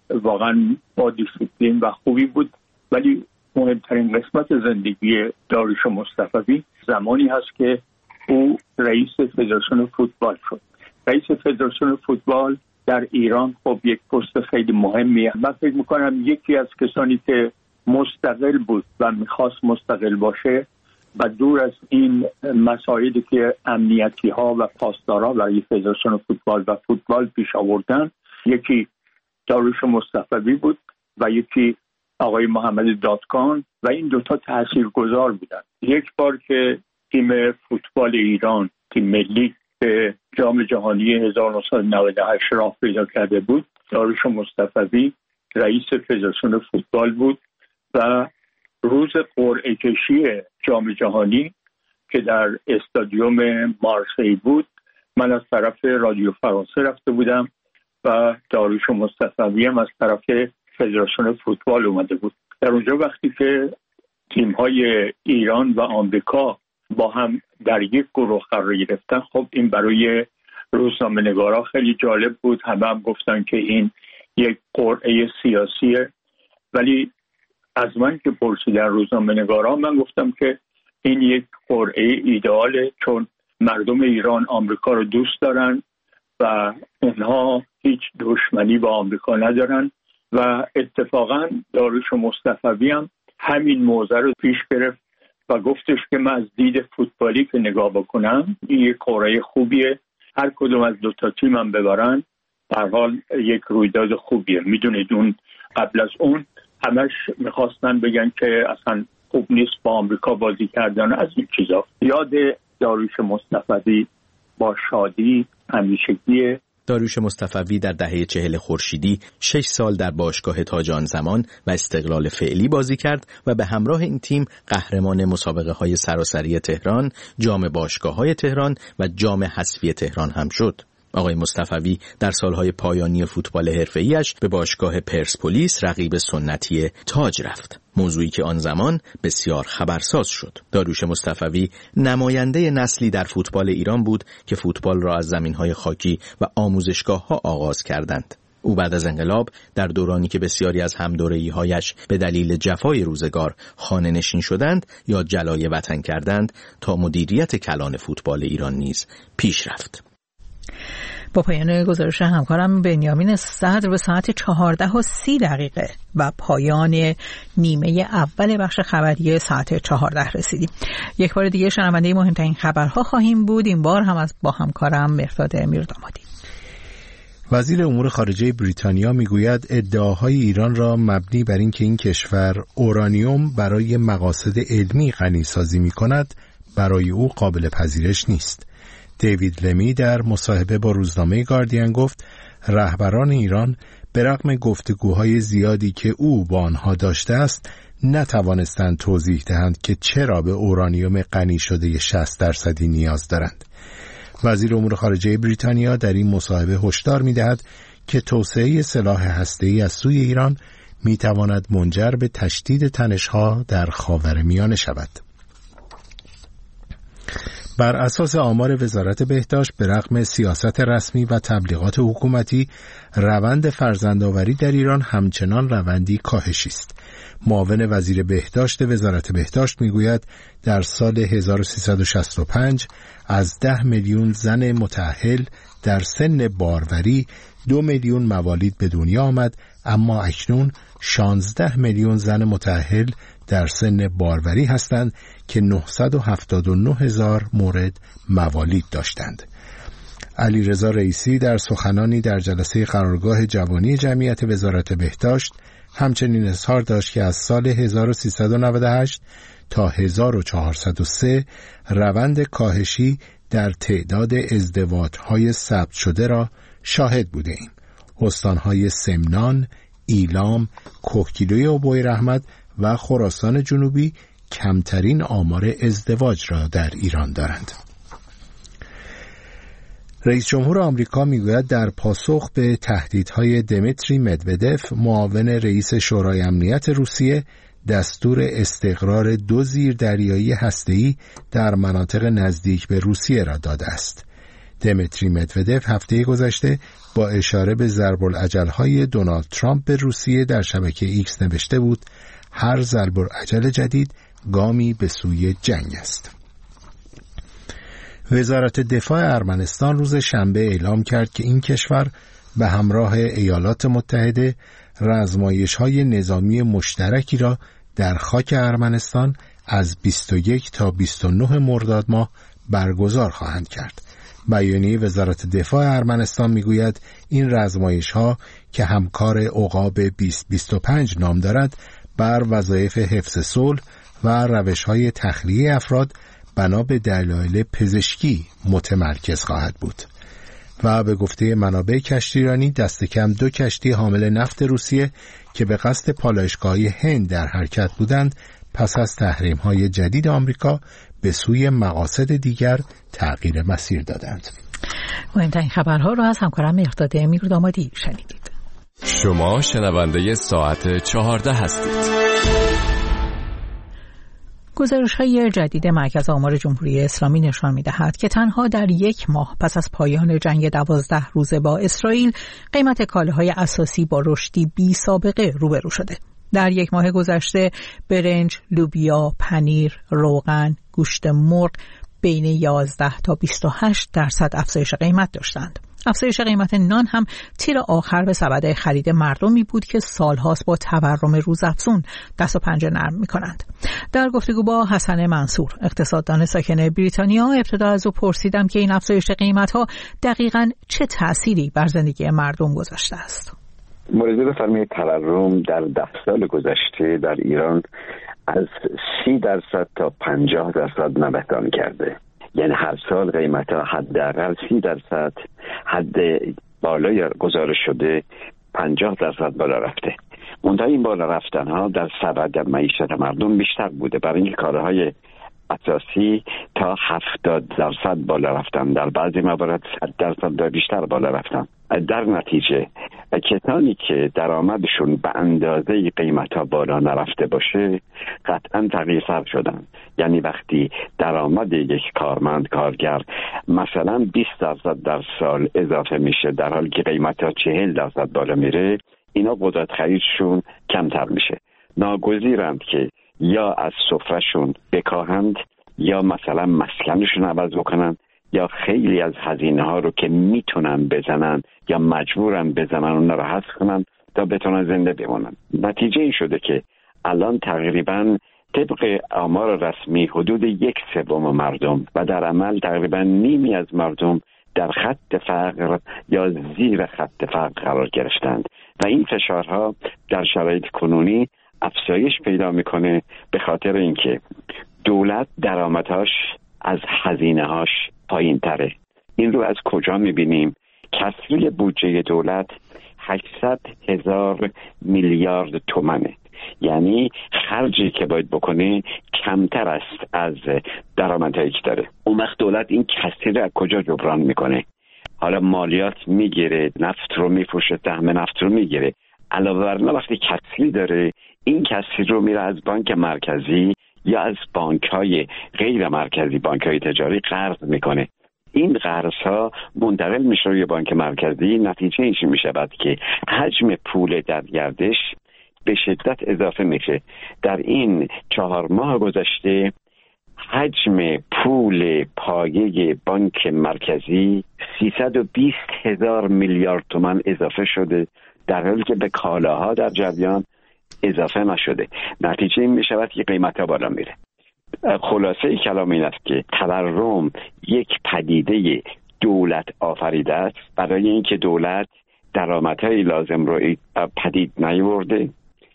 واقعا با دیسیپلین و خوبی بود. ولی مهمترین قسمت زندگی داریوش مصطفوی زمانی هست که او رئیس فدراسیون فوتبال شد. رئیس فدراسیون فوتبال در ایران خب یک پست خیلی مهمیه. من فکر میکنم یکی از کسانی که مستقل بود و میخواست مستقل باشه و دور از این مسائلی که امنیتی ها و پاسدارا برای فدراسیون فوتبال و فوتبال پیش آوردن، یکی داریوش مصطفوی بود و یکی آقای محمد دادکان و این دوتا تاثیرگذار بودن. یک بار که تیم فوتبال ایران، تیم ملی، به جام جهانی 1998 راه پیدا کرده بود، داریوش مصطفوی رئیس فدراسیون فوتبال بود و روز قرعه کشی جام جهانی که در استادیوم مارسی بود، من از طرف رادیو فرانسه رفته بودم و داریوش مصطفوی هم از طرف فدراسیون فوتبال اومده بود. در اونجا وقتی که تیم‌های ایران و آمریکا با هم در یک گروه قرار گرفتن، خب این برای روزنامه‌نگارا خیلی جالب بود. هم گفتن که این یک قرعه سیاسیه، ولی از من که پرسیدن روزنامه‌نگارا، من گفتم که این یک قرعه ایدئاله، چون مردم ایران آمریکا رو دوست دارن و اونها هیچ دشمنی با آمریکا ندارن و اتفاقا داریوش مصطفوی هم همین موضوع رو پیش گرفت و گفتش که من از دید فوتبالی که نگاه بکنم این یک قرعه خوبیه، هر کدوم از دوتا تیم هم ببرن در حال یک رویداد خوبیه. میدونید اون قبل از اون همش میخواستن بگن که اصلا خوب نیست با آمریکا بازی کردن، از این چیزا. یاد داریوش مصطفوی با شادی همیشگیه. داریوش مصطفوی در دهه 40 خورشیدی 6 سال در باشگاه تاج آنزمان و استقلال فعلی بازی کرد و به همراه این تیم قهرمان مسابقه‌های سراسری تهران، جام باشگاه‌های تهران و جام حذفی تهران هم شد. آقای مصطفوی در سالهای پایانی فوتبال حرفه‌ایش به باشگاه پرسپولیس رقیب سنتی تاج رفت. موضوعی که آن زمان بسیار خبرساز شد. داریوش مصطفوی نماینده نسلی در فوتبال ایران بود که فوتبال را از زمینهای خاکی و آموزشگاه‌ها آغاز کردند. او بعد از انقلاب در دورانی که بسیاری از همدوره‌ای‌هایش به دلیل جفای روزگار خانه نشین شدند یا جلای وطن کردند تا مدیریت کلان فوتبال ایران نیز پیش رفت. با پایان گزارش همکارم بنیامین صدر به ساعت 14:30 و پایان نیمه اول بخش خبری ساعت 14 رسیدیم. یک بار دیگه شنونده مهمترین خبرها خواهیم بود، این بار هم با همکارم مرداد میردامادی. وزیر امور خارجه بریتانیا میگوید ادعاهای ایران را مبنی بر اینکه این کشور اورانیوم برای مقاصد علمی غنی‌سازی می‌کند برای او قابل پذیرش نیست. دیوید لمی در مصاحبه با روزنامه گاردین گفت رهبران ایران به رغم گفتگوهای زیادی که او با آنها داشته است نتوانستند توضیح دهند که چرا به اورانیوم غنی شده 60% نیاز دارند. وزیر امور خارجه بریتانیا در این مصاحبه هشدار می‌دهد که توسعه سلاح هسته‌ای از سوی ایران می‌تواند منجر به تشدید تنش‌ها در خاورمیانه شود. بر اساس آمار وزارت بهداشت به رغم سیاست رسمی و تبلیغات حکومتی روند فرزندآوری در ایران همچنان روندی کاهشی است. معاون وزیر بهداشت وزارت بهداشت میگوید در سال 1365 از 10 میلیون زن متأهل در سن باروری 2 میلیون موالید به دنیا آمد، اما اکنون 16 میلیون زن متأهل در سن باروری هستند که 979,000 مورد موالید داشتند. علیرضا رئیسی در سخنانی در جلسه قرارگاه جوانی جمعیت وزارت بهداشت همچنین اظهار داشت که از سال 1398 تا 1403 روند کاهشی در تعداد ازدواج‌های ثبت شده را شاهد بوده ایم. استان‌های سمنان، ایلام، کوهگیلوی و بویراحمد و خراسان جنوبی کمترین آمار ازدواج را در ایران دارند. رئیس جمهور آمریکا میگوید در پاسخ به تهدیدهای دمیتری مدودف معاون رئیس شورای امنیت روسیه دستور استقرار 2 زیردریایی هسته‌ای در مناطق نزدیک به روسیه را داده است. دمیتری مدودف هفته گذشته با اشاره به ضرب‌العجل‌های دونالد ترامپ به روسیه در شبکه ایکس نوشته بود هر ضرب‌العجل جدید گامی به سوی جنگ است. وزارت دفاع ارمنستان روز شنبه اعلام کرد که این کشور به همراه ایالات متحده رزمایش‌های نظامی مشترکی را در خاک ارمنستان از 21 تا 29 مرداد ماه برگزار خواهند کرد. بیانیه وزارت دفاع ارمنستان میگوید این رزمایش‌ها که همکار عقاب 2025 نام دارد بر وظایف حفظ صلح و روش‌های تخلیه افراد بنا به دلایل پزشکی متمرکز خواهد بود. و به گفته منابع کشتیرانی دست کم 2 کشتی حامل نفت روسیه که به قصد پالایشگاهی هند در حرکت بودند پس از تحریم‌های جدید آمریکا به سوی مقاصد دیگر تغییر مسیر دادند. مهمترین خبرها را از همکارم مرداد میردامادی شنیدید. شما شنونده ساعت 14 هستید. گزارش‌های جدید مرکز آمار جمهوری اسلامی نشان می‌دهد که تنها در 1 ماه پس از پایان جنگ 12 روزه با اسرائیل قیمت کالاهای اساسی با رشدی بی‌سابقه روبرو شده. در 1 ماه گذشته برنج، لوبیا، پنیر، روغن، گوشت مرغ بین 11 تا 28% افزایش قیمت داشتند. افزایش قیمت نان هم تیر آخر به سبد خرید مردمی بود که سالهاست با تورم روزافزون دست و پنجه نرم می‌کنند. در گفتگو با حسن منصور، اقتصاددان ساکن بریتانیا، ابتدا از او پرسیدم که این افزایش قیمت‌ها دقیقاً چه تأثیری بر زندگی مردم گذاشته است. مورد بفرمایید تورم در 10 سال گذشته در ایران از 30% تا 50% نوسان کرده. یعنی هر سال قیمت‌ها حداقل 30% حد بالای گزارش شده 50% بالا رفته. منتها این بالا رفتن‌ها در سبد معیشت مردم بیشتر بوده، برای اینکه کالاهای اساسی تا 70% بالا رفتن، در بعضی موارد 100% بیشتر بالا رفتن. در نتیجه کسانی که درآمدشون به اندازه قیمت‌ها بالا نرفته باشه قطعاً تغییر شدن. یعنی وقتی درآمد یک کارگر مثلا 20% در سال اضافه میشه در حالی که قیمت‌ها 40% بالا میره، اینا قدرت خریدشون کمتر میشه. ناگزیرند که یا از سفرهشون بکاهند یا مثلا مسکنشون عوض بکنن یا خیلی از هزینه ها رو که میتونن بزنن یا مجبورن بزنن اون رو حذف کنن تا بتونن زنده بمونن. نتیجه این شده که الان تقریبا طبق آمار رسمی حدود 1/3 مردم و در عمل تقریبا نیمی از مردم در خط فقر یا زیر خط فقر قرار گرفتند و این فشارها در شرایط کنونی افزایش پیدا میکنه به خاطر اینکه دولت درآمدهاش از هزینه‌هاش پایین تره. این رو از کجا میبینیم؟ کسری بودجه دولت 800,000 میلیارد تومانه. یعنی خرجی که باید بکنه کمتر است از درآمدهایی که داره. اون وقت دولت این کسری رو از کجا جبران میکنه؟ حالا مالیات میگیره، نفت رو میفروشه، سهم نفت رو میگیره. علاوه بر اون وقتی کسری داره، این کسری رو میره از بانک مرکزی یا از بانک‌های غیر مرکزی، بانک‌های تجاری قرض میکنه. این قرض‌ها منتقل میشه روی بانک مرکزی. نتیجه اینش میشود که حجم پول در گردش به شدت اضافه میشه. در این 4 ماه گذشته حجم پول پایه بانک مرکزی 320,000 میلیارد تومان اضافه شده، در حالی که به کالاها در جریان اضافه نشده. نتیجه این میشود که قیمت‌ها بالا میره. خلاصه کلام این است که تورم یک پدیده دولت آفریده است برای اینکه دولت درآمدهای لازم رو پدید نیاورده،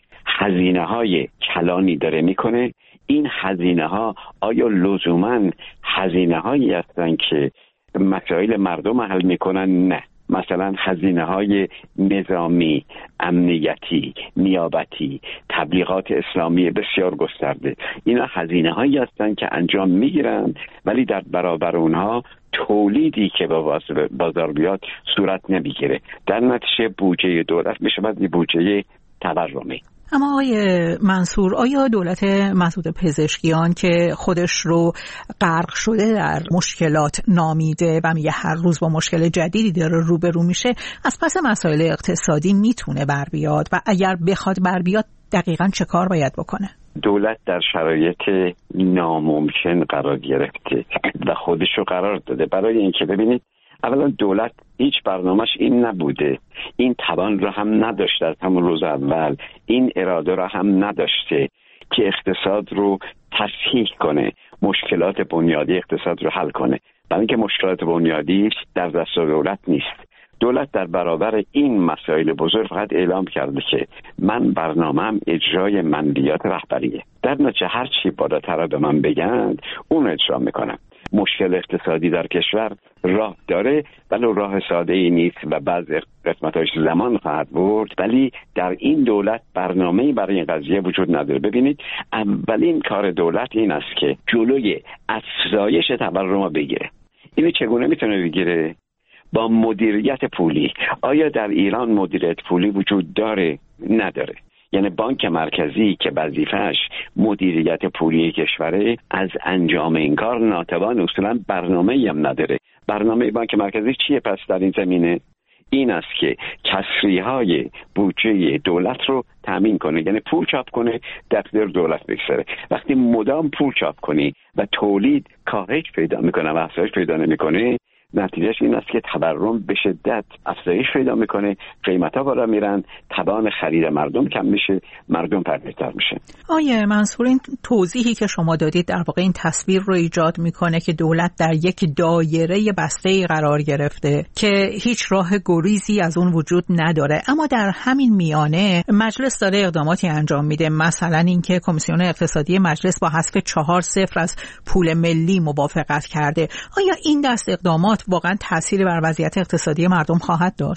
هزینه‌های کلانی داره میکنه. این هزینه‌ها آیا لزوماً هزینه‌هایی هستند که مسائل مردم حل میکنن؟ نه. مثلا هزینه‌های نظامی، امنیتی، نیابتی، تبلیغات اسلامی بسیار گسترده، اینا هزینه‌هایی هستند که انجام میگیرند ولی در برابر اونها تولیدی که به بازار بیاد صورت نمیگیره. در نتیجه بودجه دولت میشود یه بودجه تورمی. اما آقای منصور، آیا دولت مسعود پزشکیان که خودش رو غرق شده در مشکلات نامیده و میگه هر روز با مشکل جدیدی داره روبرو میشه، از پس مسائل اقتصادی میتونه بر بیاد و اگر بخواد بر بیاد دقیقاً چه کار باید بکنه؟ دولت در شرایط ناممکن قرار گرفته و خودش رو قرار داده. برای اینکه ببینید، اولا دولت هیچ برنامهش این نبوده، این توان رو هم نداشته، از همون روز اول این اراده رو هم نداشته که اقتصاد رو تصحیح کنه، مشکلات بنیادی اقتصاد رو حل کنه. برای اینکه مشکلات بنیادی در دست دولت نیست. دولت در برابر این مسائل بزرگ فقط اعلام کرده که من برنامه‌ام اجرای مندیات رهبریه. در نتیجه هر چی بالاتر به من بگند اون اجرا میکنم. مشکل اقتصادی در کشور راه داره ولی راه ساده ای نیست و بعض قسمتاش زمان خواهد برد، ولی در این دولت برنامه‌ای برای این قضیه وجود نداره. ببینید، اولین کار دولت این است که جلوی افزایش تورم رو بگیره. اینو چگونه میتونه بگیره؟ با مدیریت پولی. آیا در ایران مدیریت پولی وجود داره؟ نداره. یعنی بانک مرکزی که وظیفه‌اش مدیریت پولی کشوره از انجام این کار ناتوان، اصولا برنامه‌ای هم نداره. برنامه بانک مرکزی چیه پس در این زمینه؟ این است که کسری‌های بودجه دولت رو تامین کنه، یعنی پول چاپ کنه در اختیار دولت بگذاره. وقتی مدام پول چاپ کنی و تولید کاهش پیدا میکنه و افزایش پیدا نمیکنه، نتیجهش این است که تورم به شدت افزایش پیدا میکنه، قیمت‌ها بالا میرن، توان خرید مردم کم میشه، مردم پرهیزتر میشه. آیه منصور، این توضیحی که شما دادید در واقع این تصویر رو ایجاد میکنه که دولت در یک دایره بسته‌ای قرار گرفته که هیچ راه گریزی از اون وجود نداره، اما در همین میانه مجلس داره اقداماتی انجام میده. مثلا اینکه کمیسیون اقتصادی مجلس با حذف 4-0 از پول ملی موافقت کرده. آیا این دست اقدامات واقعا تأثیری بر وضعیت اقتصادی مردم خواهد داشت؟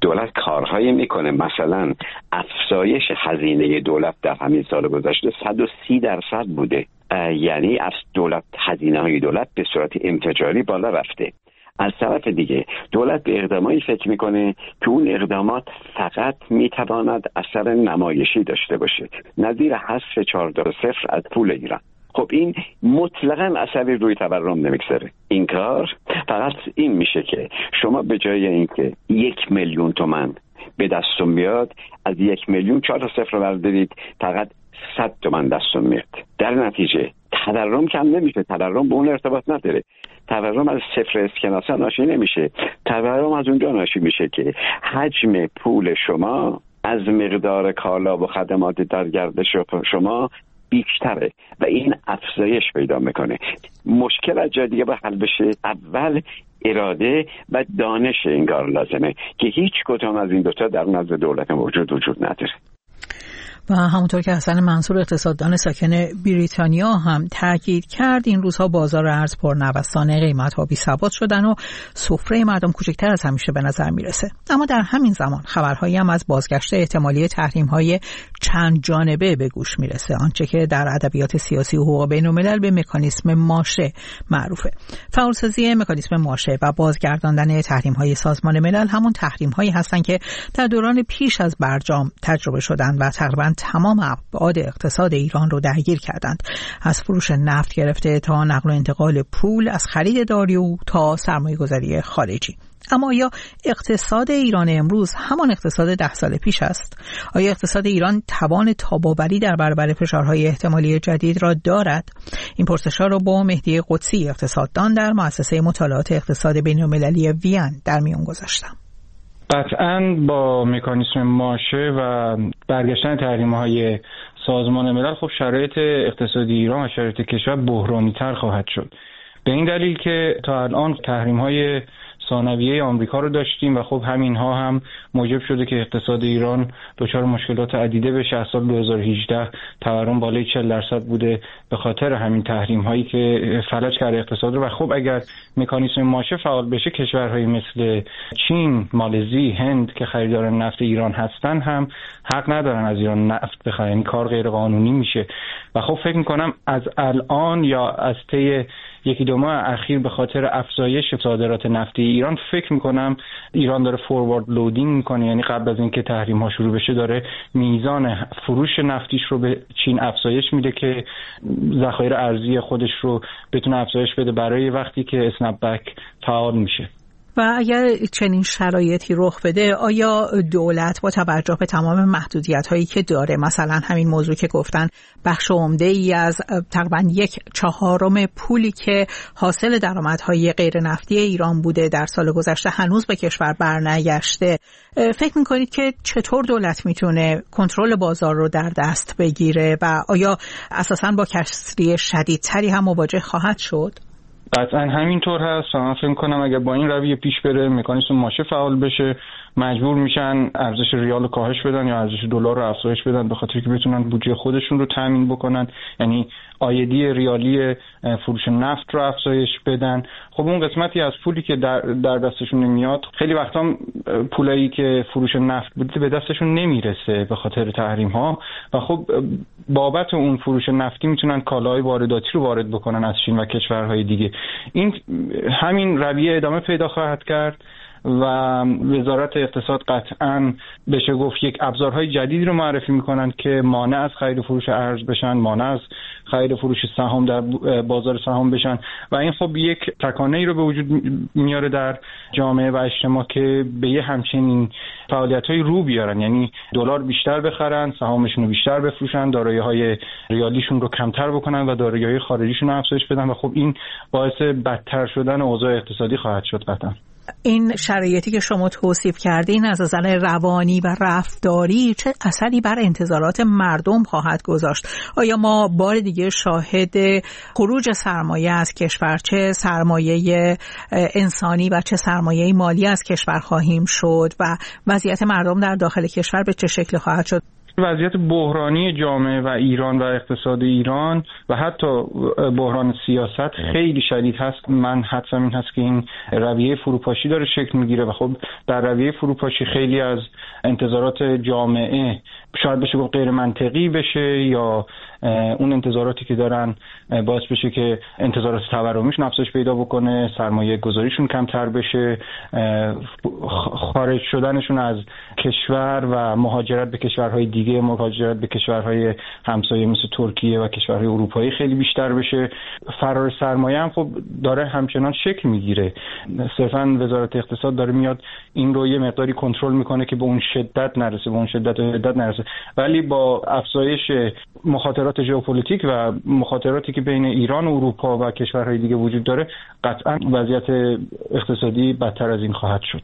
دولت کارهایی میکنه، مثلا افزایش هزینه دولت در همین سال گذشته 130% بوده، یعنی از دولت هزینه های دولت به صورت انفجاری بالا رفته. از طرف دیگه دولت به اقدامایی فکر میکنه که اون اقدامات فقط میتواند اثر نمایشی داشته باشه، نظیر حذف 14.0 از پول ایران. خب این مطلقاً اثری روی تورم نمیگذاره. این کار فقط این میشه که شما به جای اینکه 1,000,000 تومان به دستتون بیاد، از 1,000,000 4 تا صفر بردارید، فقط 100 تومان دستتون میاد. در نتیجه تورم کم نمیشه، تورم به اون ارتباط نداره. تورم از صفر اسکناسا ناشی نمیشه، تورم از اونجا ناشی میشه که حجم پول شما از مقدار کالا و خدمات در گردش شما بیشتره و این افزایش پیدا میکنه. مشکل از جای دیگه با حل بشه، اول اراده و دانش انگار لازمه که هیچ کدام از این دوتا در نزد دولت وجود نداره. و همونطور که حسن منصور اقتصاددان ساکن بریتانیا هم تاکید کرد، این روزها بازار ارز پرنوسان، قیمت‌ها بی‌ثبات شدن و سفره مردم کوچکتر از همیشه به نظر میرسه. اما در همین زمان خبرهایی هم از بازگشت احتمالی تحریم‌های چند جانبه به گوش میرسه، آنچه که در ادبیات سیاسی و حقوق بین‌الملل به مکانیسم ماشه معروفه. فعالسازی مکانیسم ماشه و بازگرداندن تحریم‌های سازمان ملل همون تحریم‌هایی هستند که در دوران پیش از برجام تجربه شدند و تقریباً تمام ابعاد اقتصاد ایران رو درگیر کردند، از فروش نفت گرفته تا نقل و انتقال پول، از خرید دارو تا سرمایه‌گذاری خارجی. اما آیا اقتصاد ایران امروز همان اقتصاد 10 سال پیش است؟ آیا اقتصاد ایران توان تاب‌آوری در برابر فشارهای احتمالی جدید را دارد؟ این پرسش‌ها را با مهدی قدسی، اقتصاددان در مؤسسه مطالعات اقتصاد بین‌المللی وین در میان گذاشتم. قطعاً با مکانیسم ماشه و برگشتن تحریم‌های سازمان ملل خب شرایط اقتصادی ایران و شرایط کشور بحرانی‌تر خواهد شد. به این دلیل که تا الان تحریم‌های ثانویه آمریکا رو داشتیم و خب همینها هم موجب شده که اقتصاد ایران دچار مشکلات عدیده بشه. از سال 2018 تورم بالای 40% بوده به خاطر همین تحریم هایی که فلج کرده اقتصاد رو. و خب اگر مکانیسم ماشه فعال بشه، کشورهایی مثل چین، مالزی، هند که خریدار نفت ایران هستن هم حق ندارن از ایران نفت بخرن، یعنی کار غیر قانونی میشه. و خب فکر میکنم از الان یا از طی 1-2 ماه اخیر به خاطر افزایش صادرات نفتی ایران فکر میکنم ایران داره فوروارد لودینگ میکنه، یعنی قبل از اینکه تحریم ها شروع بشه داره میزان فروش نفتیش رو به چین افزایش میده که ذخایر ارزی خودش رو بتونه افزایش بده برای وقتی که اسنپ بک فعال میشه. و اگر چنین شرایطی رخ بده، آیا دولت با توجه به تمام محدودیت‌هایی که داره، مثلا همین موضوع که گفتن بخش عمده‌ای از تقریباً 1/4 پولی که حاصل درآمدهای غیر نفتی ایران بوده در سال گذشته هنوز به کشور برنگشته، فکر می‌کنید که چطور دولت میتونه کنترل بازار رو در دست بگیره و آیا اساساً با کسری شدیدتری هم مواجه خواهد شد؟ قطعا همینطور هست. من فکر کنم اگر با این رویه پیش بره، مکانیسم ماشه فعال بشه، مجبور میشن ارزش ریال رو کاهش بدن یا ارزش دلار رو افزایش بدن به خاطر که بتونن بودجه خودشون رو تامین بکنن، یعنی عایدی ریالی فروش نفت رو افزایش بدن. خب اون قسمتی از پولی که در دستشون نمیاد، خیلی وقتا پولایی که فروش نفت بوده به دستشون نمیرسه به خاطر تحریم ها و خب بابت اون فروش نفتی میتونن کالاهای وارداتی رو وارد بکنن از چین و کشورهای دیگه. این همین رویه ادامه پیدا خواهد کرد و وزارت اقتصاد قطعاً بشه گفت یک ابزارهای جدیدی رو معرفی میکنن که مانع از خرید و فروش ارز بشن، مانع از خرید و فروش سهام در بازار سهام بشن و این خب یک تکانه‌ای رو به وجود میاره در جامعه و اجتماع که به یه همچنین فعالیت‌های رو بیارن، یعنی دلار بیشتر بخرن، سهامشون رو بیشتر بفروشن، دارایی‌های ریالیشون رو کمتر بکنن و دارایی‌های خارجیشون رو افزایش بدن و خب این باعث بدتر شدن اوضاع اقتصادی خواهد شد قطعاً. این شرایطی که شما توصیف کردین از نظر روانی و رفتاری چه اثری بر انتظارات مردم خواهد گذاشت؟ آیا ما بار دیگه شاهد خروج سرمایه از کشور، چه سرمایه انسانی و چه سرمایه مالی از کشور خواهیم شد و وضعیت مردم در داخل کشور به چه شکل خواهد شد؟ وضعیت بحرانی جامعه و ایران و اقتصاد ایران و حتی بحران سیاست خیلی شدید هست. من حدسم این هست که این رویه فروپاشی داره شکل میگیره و خب در رویه فروپاشی خیلی از انتظارات جامعه شاید بشه گفت غیر منطقی بشه یا اون انتظاراتی که دارن باعث بشه که انتظارات تورمیشون افزایش پیدا بکنه، سرمایه گذاریشون کمتر بشه، خارج شدنشون از کشور و مهاجرت به کشورهای دیگه، مهاجرت به کشورهای همسایه مثل ترکیه و کشورهای اروپایی خیلی بیشتر بشه. فرار سرمایه هم خب داره همچنان شکل میگیره. صرفا وزارت اقتصاد داره میاد این رو یه مقداری کنترل میکنه که به اون شدت نرسه، به اون شدت و حدت نرسه، ولی با افزایش مخاطرات ژئوپلیتیک و مخاطراتی که بین ایران و اروپا و کشورهای دیگه وجود داره قطعا وضعیت اقتصادی بدتر از این خواهد شد.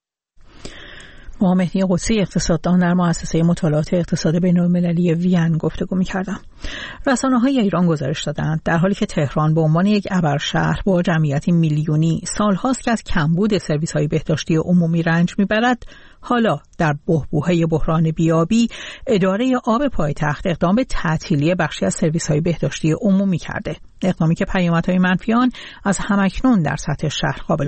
با مهدی قدسی اقتصاددان در مؤسسه مطالعات اقتصاد بین‌المللی وین گفتگو می‌کردم. رسانه‌های ایران گزارش دادند در حالی که تهران به عنوان یک ابرشهر با جمعیتی میلیونی سال‌هاست که از کمبود سرویس‌های بهداشتی عمومی رنج می‌برد، حالا در بحبوحه بحران بیابی اداره آب پایتخت اقدام به تعطیلی بخشی از سرویس‌های بهداشتی عمومی کرده. اقدامی که پیامدهای منفی آن از همکنون در سطح شهر قابل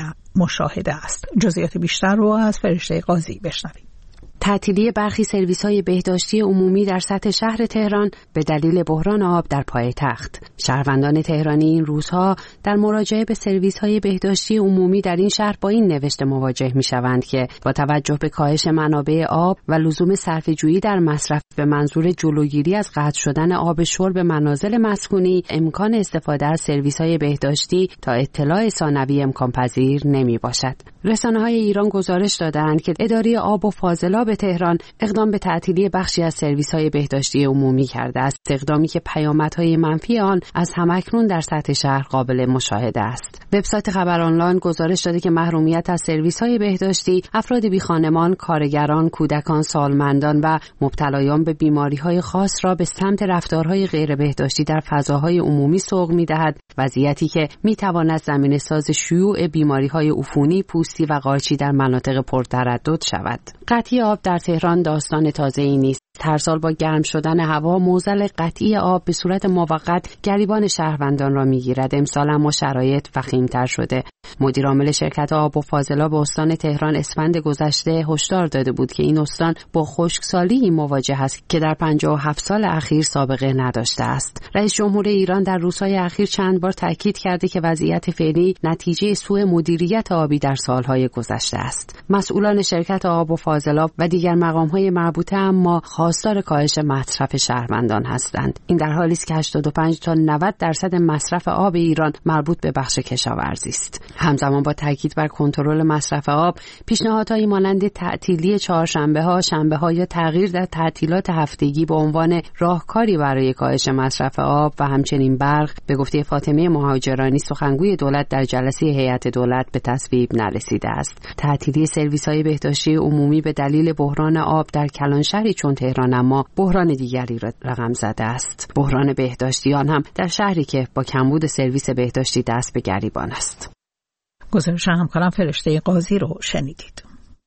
مشاهده است. جزئیات بیشتر رو از فرشته قاضی بشنوید. تعطیلی برخی سرویس‌های بهداشتی عمومی در سطح شهر تهران به دلیل بحران آب در پایتخت. شهروندان تهرانی این روزها در مراجعه به سرویس‌های بهداشتی عمومی در این شهر با این نوشته مواجه می‌شوند که با توجه به کاهش منابع آب و لزوم صرفه‌جویی در مصرف به منظور جلوگیری از قطع شدن آب شرب منازل مسکونی، امکان استفاده از سرویس‌های بهداشتی تا اطلاع ثانوی امکان پذیر نمی‌باشد. رسانه‌های ایران گزارش دادند که اداره آب و فاضلاب تهران اقدام به تعطیلی بخشی از سرویس‌های بهداشتی عمومی کرده است، اقدامی که پیامدهای منفی آن از همکنون در سطح شهر قابل مشاهده است. وبسایت خبر آنلاین گزارش داده که محرومیت از سرویس‌های بهداشتی افراد بی‌خانمان، کارگران، کودکان، سالمندان و مبتلایان به بیماری‌های خاص را به سمت رفتارهای غیر بهداشتی در فضاهای عمومی سوق می‌دهد، وضعیتی که می‌تواند زمینه‌ساز شیوع بیماری‌های عفونی، پوستی و قارچی در مناطق پرتردد شود. قطعی آب در تهران داستان تازه‌ای نیست. هر سال با گرم شدن هوا موزل قطعی آب به صورت موقت گریبان شهروندان را می‌گیرد. امسال اما شرایط وخیم‌تر شده. مدیر عامل شرکت آب و فاضلاب استان تهران اسفند گذشته هشدار داده بود که این استان با خشکسالی مواجه است که در 57 سال اخیر سابقه نداشته است. رئیس جمهور ایران در روزهای اخیر چند بار تاکید کرده که وضعیت فعلی نتیجه سوء مدیریت آبی در سالهای گذشته است. مسئولان شرکت آب و فاضلاب و دیگر مقام‌های مربوطه اما خواستار کاهش مصرف شهروندان هستند. این در حالی است که 85 تا 90% مصرف آب ایران مربوط به بخش کشاورزی است. همزمان با تاکید بر کنترل مصرف آب، پیشنهادهایی مانند تعطیلی چهارشنبه‌ها، شنبه‌ها یا تغییر در تعطیلات هفتگی به عنوان راهکاری برای کاهش مصرف آب و همچنین برق به گفته فاطمه مهاجرانی سخنگوی دولت در جلسه هیئت دولت به تصویب نرسیده است. تعطیلی سرویس‌های بهداشتی عمومی به دلیل بحران آب در کلانشهری چون تهران اما بحران دیگری را رقم زده است. بحران بهداشتیان هم در شهری که با کمبود سرویس بهداشتی دست به گریبان است. گزارش همکارم فرشته قاضی رو شنیدید.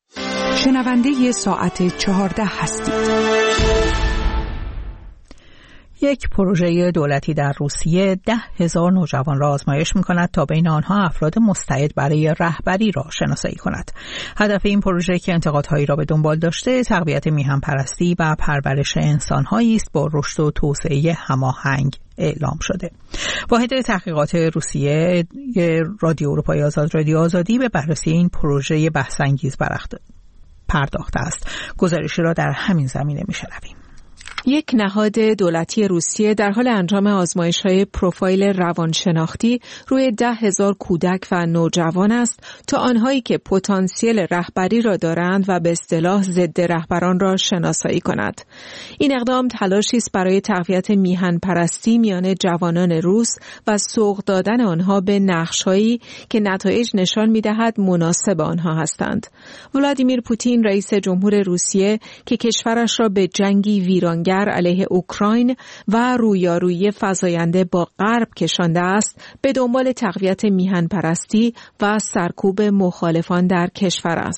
شنونده ساعت 14 هستید. یک پروژه دولتی در روسیه 10,000 نوجوان را آزمایش می‌کند تا بین آنها افراد مستعد برای رهبری را شناسایی کند. هدف این پروژه که انتقادهایی را به دنبال داشته، تقویت میهن‌پرستی و پرورش انسان‌هایی است با رشد و توسعه هماهنگ اعلام شده. واحد تحقیقات روسیه رادیو اروپای آزاد، رادیو آزادی به بررسی این پروژه بحث‌انگیز پرداخته است. گزارشی را در همین زمینه می‌شنویم. یک نهاد دولتی روسیه در حال انجام آزمایش‌های پروفایل روانشناختی روی 10,000 کودک و نوجوان است تا آنهایی که پتانسیل رهبری را دارند و به اصطلاح ضد رهبران را شناسایی کند. این اقدام تلاشی است برای تقویت میهن پرستی میان جوانان روس و سوق دادن آنها به نقش‌هایی که نتایج نشان می‌دهد مناسب آنها هستند. ولادیمیر پوتین رئیس جمهور روسیه که کشورش را به جنگی ویرانگر علیه اوکراین و رویارویی فزاینده با غرب کشانده است، به دنبال تقویت میهن پرستی و سرکوب مخالفان در کشور است.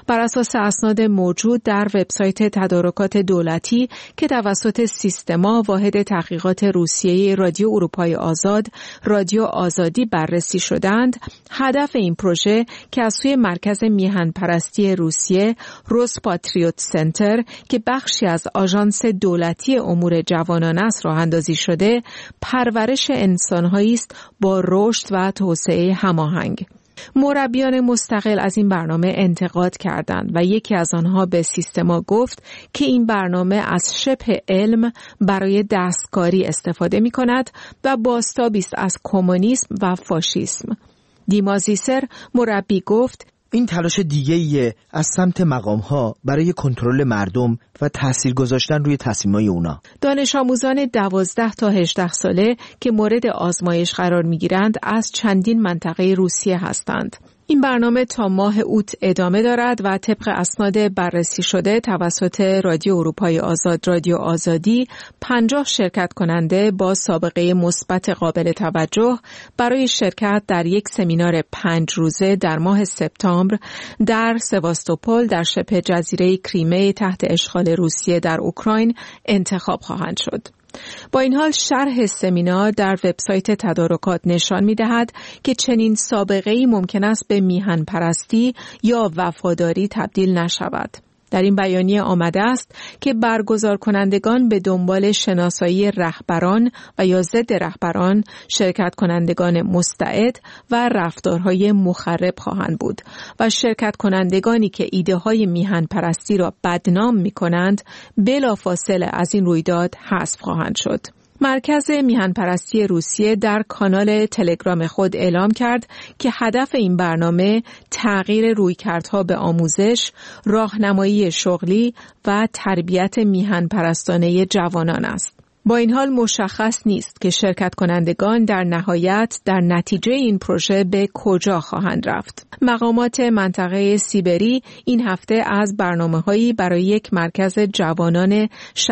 بر اساس اسناد موجود در وبسایت تدارکات دولتی که توسط سیستما واحد تحقیقات روسیه رادیو اروپای آزاد، رادیو آزادی بررسی شدند، هدف این پروژه که از سوی مرکز میهن پرستی روسیه روسپاتریوت سنتر که بخشی از آژانس دولتی امور جوانان است راه اندازی شده، پرورش انسان‌هایی است با رشد و توسعه هماهنگ. مربیان مستقل از این برنامه انتقاد کردند و یکی از آنها به سیستما گفت که این برنامه از شبه علم برای دستکاری استفاده می کند و بازتابی است از کمونیسم و فاشیسم. دیما زیسر مربی گفت این تلاش دیگه‌ایه از سمت مقام‌ها برای کنترل مردم و تأثیر گذاشتن روی تصمیم‌های اونا. دانش آموزان 12 تا 18 ساله که مورد آزمایش قرار می‌گیرند از چندین منطقه روسیه هستند. این برنامه تا ماه اوت ادامه دارد و طبق اسناد بررسی شده توسط رادیو اروپای آزاد، رادیو آزادی، 50 شرکت کننده با سابقه مثبت قابل توجه برای شرکت در یک سمینار 5 روزه در ماه سپتامبر در سواستوپول در شبه جزیره کریمه تحت اشغال روسیه در اوکراین انتخاب خواهند شد. با این حال شرح سمینار در وبسایت تدارکات نشان می‌دهد که چنین سابقه‌ای ممکن است به میهن پرستی یا وفاداری تبدیل نشود. در این بیانیه آمده است که برگزار کنندگان به دنبال شناسایی رهبران و یا ضد رهبران، شرکت کنندگان مستعد و رفتارهای مخرب خواهند بود و شرکت کنندگانی که ایده های میهن پرستی را بدنام می کنند بلافاصله از این رویداد حذف خواهند شد. مرکز میهن پرستی روسیه در کانال تلگرام خود اعلام کرد که هدف این برنامه تغییر رویکردها به آموزش، راهنمایی شغلی و تربیت میهن پرستانه جوانان است. با این حال مشخص نیست که شرکت کنندگان در نهایت در نتیجه این پروژه به کجا خواهند رفت. مقامات منطقه سیبری این هفته از برنامه‌هایی برای یک مرکز جوانان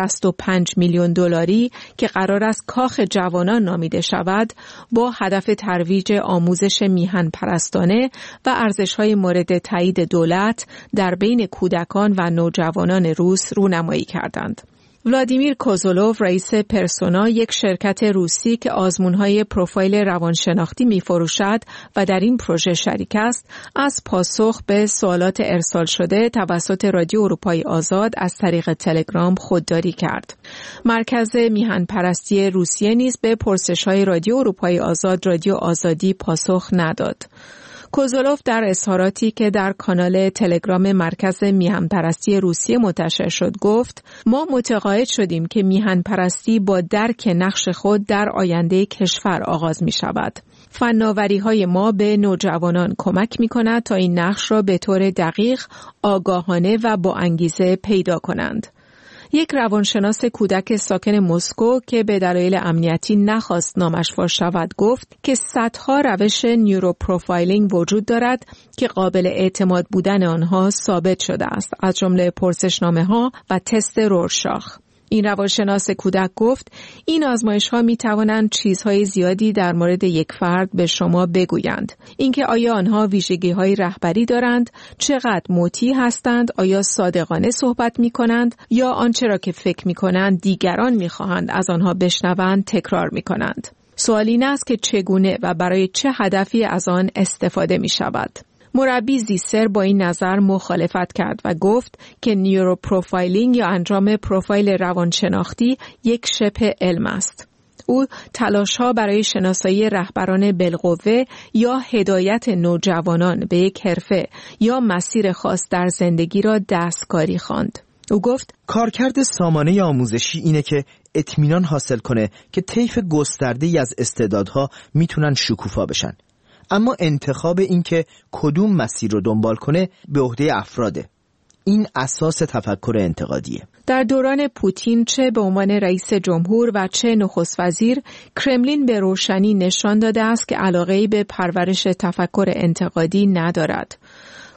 65 میلیون دلاری که قرار است کاخ جوانان نامیده شود، با هدف ترویج آموزش میهن پرستانه و ارزش‌های مورد تایید دولت در بین کودکان و نوجوانان روس رونمایی کردند. ولادیمیر کوزولوف، رئیس پرسونا، یک شرکت روسی که آزمون‌های پروفایل روانشناختی می‌فروشد و در این پروژه شریک است، از پاسخ به سوالات ارسال شده توسط رادیو اروپای آزاد از طریق تلگرام خودداری کرد. مرکز میهن پرستی روسیه نیز به پرسش‌های رادیو اروپای آزاد، رادیو آزادی پاسخ نداد. کوزولوف در اظهاراتی که در کانال تلگرام مرکز میهن پرستی روسیه منتشر شد گفت: ما متقاعد شدیم که میهن پرستی با درک نقش خود در آینده کشور آغاز می شود. فناوری‌های ما به نوجوانان کمک می‌کند تا این نقش را به طور دقیق، آگاهانه و با انگیزه پیدا کنند. یک روانشناس کودک ساکن مسکو که به دلایل امنیتی نخواست نامش فاش شود گفت که صدها روش نیوروپروفایلینگ وجود دارد که قابل اعتماد بودن آنها ثابت شده است، از جمله پرسشنامه‌ها و تست رورشاخ. این روانشناس کودک گفت این آزمایش‌ها می‌توانند چیزهای زیادی در مورد یک فرد به شما بگویند. اینکه آیا آنها ویژگی‌های رهبری دارند، چقدر مطیع هستند، آیا صادقانه صحبت می‌کنند یا آنچه را که فکر می‌کنند دیگران می‌خواهند از آنها بشنوند تکرار می‌کنند. سوال این است که چگونه و برای چه هدفی از آن استفاده می‌شود. مربی زیسر با این نظر مخالفت کرد و گفت که نیوروپروفایلینگ یا انجام پروفایل روانشناختی یک شبه علم است. او تلاش‌ها برای شناسایی رهبران بالقوه یا هدایت نوجوانان به یک حرفه یا مسیر خاص در زندگی را دستکاری خواند. او گفت کارکرد سامانه آموزشی اینه که اطمینان حاصل کنه که طیف گسترده‌ای از استعدادها میتونن شکوفا بشن. اما انتخاب این که کدوم مسیر رو دنبال کنه به عهده افراده. این اساس تفکر انتقادیه. در دوران پوتین چه به عنوان رئیس جمهور و چه نخست وزیر، کرملین به روشنی نشان داده است که علاقه‌ای به پرورش تفکر انتقادی ندارد.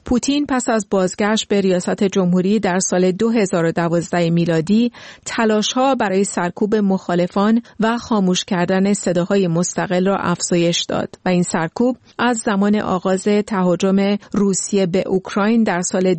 پوتین پس از بازگشت به ریاست جمهوری در سال 2012 میلادی تلاش‌ها برای سرکوب مخالفان و خاموش کردن صداهای مستقل را افزایش داد و این سرکوب از زمان آغاز تهاجم روسیه به اوکراین در سال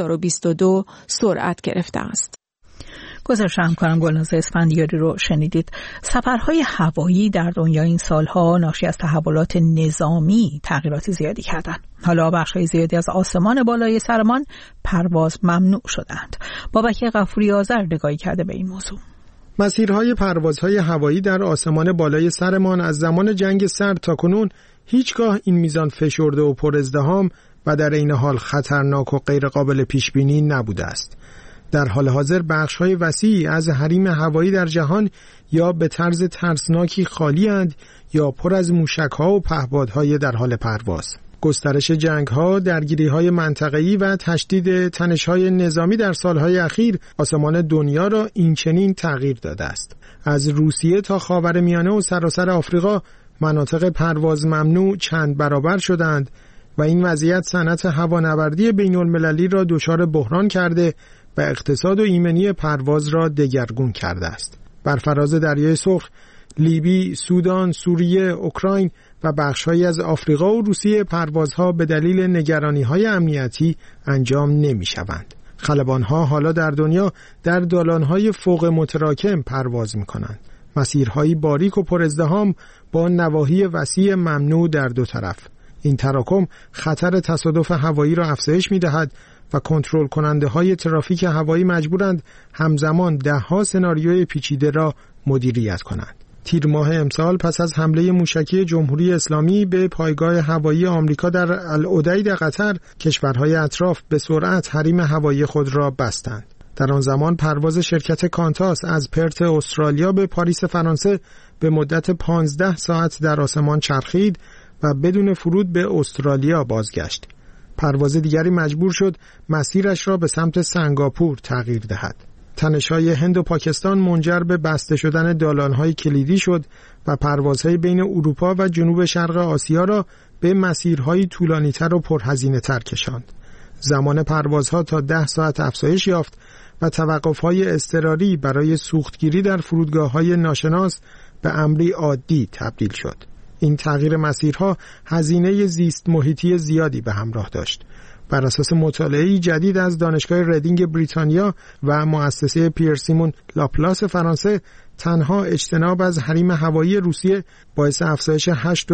2022 سرعت گرفته است. گزارش همکارم گلناز اسفندیاری رو شنیدید. سفرهای هوایی در دنیا این سالها ناشی از تحولات نظامی تغییرات زیادی کردند. حالا بخش‌های زیادی از آسمان بالای سرمان پرواز ممنوع شدند. بابک غفوری آذر نگاهی کرده به این موضوع. مسیرهای پروازهای هوایی در آسمان بالای سرمان از زمان جنگ سرد تا کنون هیچگاه این میزان فشرده و پر ازدحام و در این حال خطرناک و غیر قابل پیش بینی نبوده است. در حال حاضر بخش‌های وسیعی از حریم هوایی در جهان یا به طرز ترسناکی خالی اند یا پر از موشک‌ها و پهپادهای در حال پرواز. گسترش جنگ‌ها، درگیری‌های منطقه‌ای و تشدید تنش‌های نظامی در سال‌های اخیر آسمان دنیا را اینچنین تغییر داده است. از روسیه تا خاورمیانه و سراسر آفریقا مناطق پرواز ممنوع چند برابر شدند و این وضعیت صنعت هوانوردی بین‌المللی را دچار بحران کرده و اقتصاد و ایمنی پرواز را دگرگون کرده است. بر فراز دریای سرخ، لیبی، سودان، سوریه، اوکراین و بخش‌هایی از آفریقا و روسیه پروازها به دلیل نگرانی‌های امنیتی انجام نمی‌شوند. خلبان‌ها حالا در دنیا در دالان‌های فوق متراکم پرواز می‌کنند. مسیرهایی باریک و پر ازدحام با نواحی وسیع ممنوع در دو طرف. این تراکم خطر تصادف هوایی را افزایش می‌دهد و کنترل کننده های ترافیک هوایی مجبورند همزمان 10 سناریوی پیچیده را مدیریت کنند. تیر ماه امسال پس از حمله موشکی جمهوری اسلامی به پایگاه هوایی آمریکا در العدید قطر، کشورهای اطراف به سرعت حریم هوایی خود را بستند. در آن زمان پرواز شرکت کانتاس از پرت استرالیا به پاریس فرانسه به مدت 15 ساعت در آسمان چرخید و بدون فرود به استرالیا بازگشت. پرواز دیگری مجبور شد مسیرش را به سمت سنگاپور تغییر دهد. تنش‌های هند و پاکستان منجر به بسته شدن دالان‌های کلیدی شد و پروازهای بین اروپا و جنوب شرق آسیا را به مسیرهای طولانی‌تر و پرهزینه‌تر کشاند. زمان پروازها تا 10 ساعت افزایش یافت و توقف‌های اضطراری برای سوختگیری در فرودگاه‌های ناشناس به امری عادی تبدیل شد. این تغییر مسیرها هزینه زیست محیطی زیادی به همراه داشت. بر اساس مطالعه‌ای جدید از دانشگاه ردینگ بریتانیا و مؤسسه پیرسیمون لاپلاس فرانسه، تنها اجتناب از حریم هوایی روسیه باعث افزایش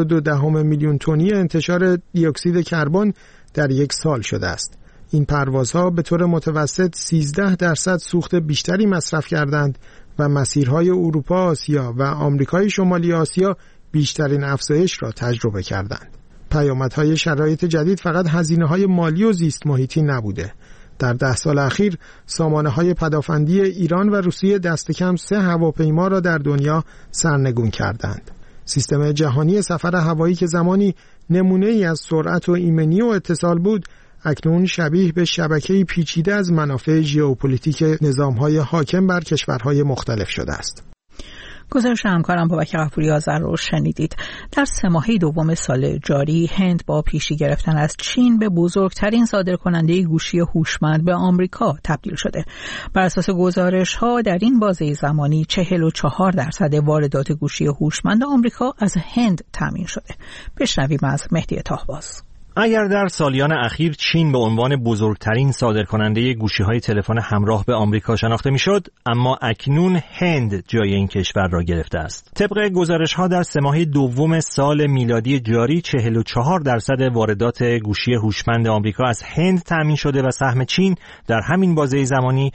8.2 میلیون تنی انتشار دی اکسید کربن در یک سال شده است. این پروازها به طور متوسط 13% سوخت بیشتری مصرف کردند و مسیرهای اروپا، آسیا و آمریکای شمالی آسیا بیشترین افزایش را تجربه کردند. پیامدهای شرایط جدید فقط هزینه‌های مالی و زیست محیطی نبوده. در 10 سال اخیر سامانه‌های پدافندی ایران و روسیه دست کم 3 هواپیما را در دنیا سرنگون کردند. سیستم جهانی سفر هوایی که زمانی نمونه‌ای از سرعت و ایمنی و اتصال بود، اکنون شبیه به شبکه‌ای پیچیده از منافع ژئوپلیتیک نظام‌های حاکم بر کشورهای مختلف شده است. گزارش همکارم بابک غفوری آذر رو شنیدید. در 3 ماهه دوم سال جاری، هند با پیشی گرفتن از چین به بزرگترین صادرکننده گوشی هوشمند به آمریکا تبدیل شده. بر اساس گزارش‌ها در این بازه زمانی 44% واردات گوشی هوشمند آمریکا از هند تامین شده. بشنویم از مهدی طاهباز. اگر در سالیان اخیر چین به عنوان بزرگترین صادرکننده گوشی‌های تلفن همراه به آمریکا شناخته می‌شد، اما اکنون هند جای این کشور را گرفته است. طبق گزارش‌ها در 3 ماهه دوم سال میلادی جاری 44% واردات گوشی هوشمند آمریکا از هند تامین شده و سهم چین در همین بازه زمانی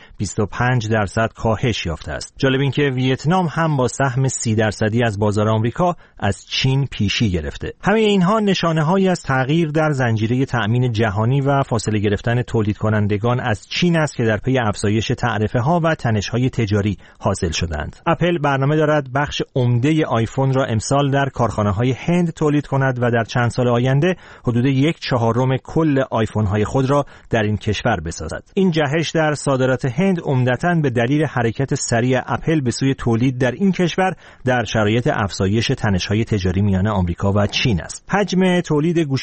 25% کاهش یافته است. جالب این که ویتنام هم با سهم 30% از بازار آمریکا از چین پیشی گرفته. همه اینها نشانه‌هایی از تغییر در زنجیره تأمین جهانی و فاصله گرفتن تولید کنندگان از چین است که در پی افزایش تعرفه‌ها و تنش‌های تجاری حاصل شدند. اپل برنامه دارد بخش عمده آیفون را امسال در کارخانه‌های هند تولید کند و در چند سال آینده حدود 1/4 کل آیفون‌های خود را در این کشور بسازد. این جهش در صادرات هند عمدتاً به دلیل حرکت سریع اپل به سوی تولید در این کشور در شرایط افزایش تنش‌های تجاری میان آمریکا و چین است. حجم تولید گوشی‌های همراه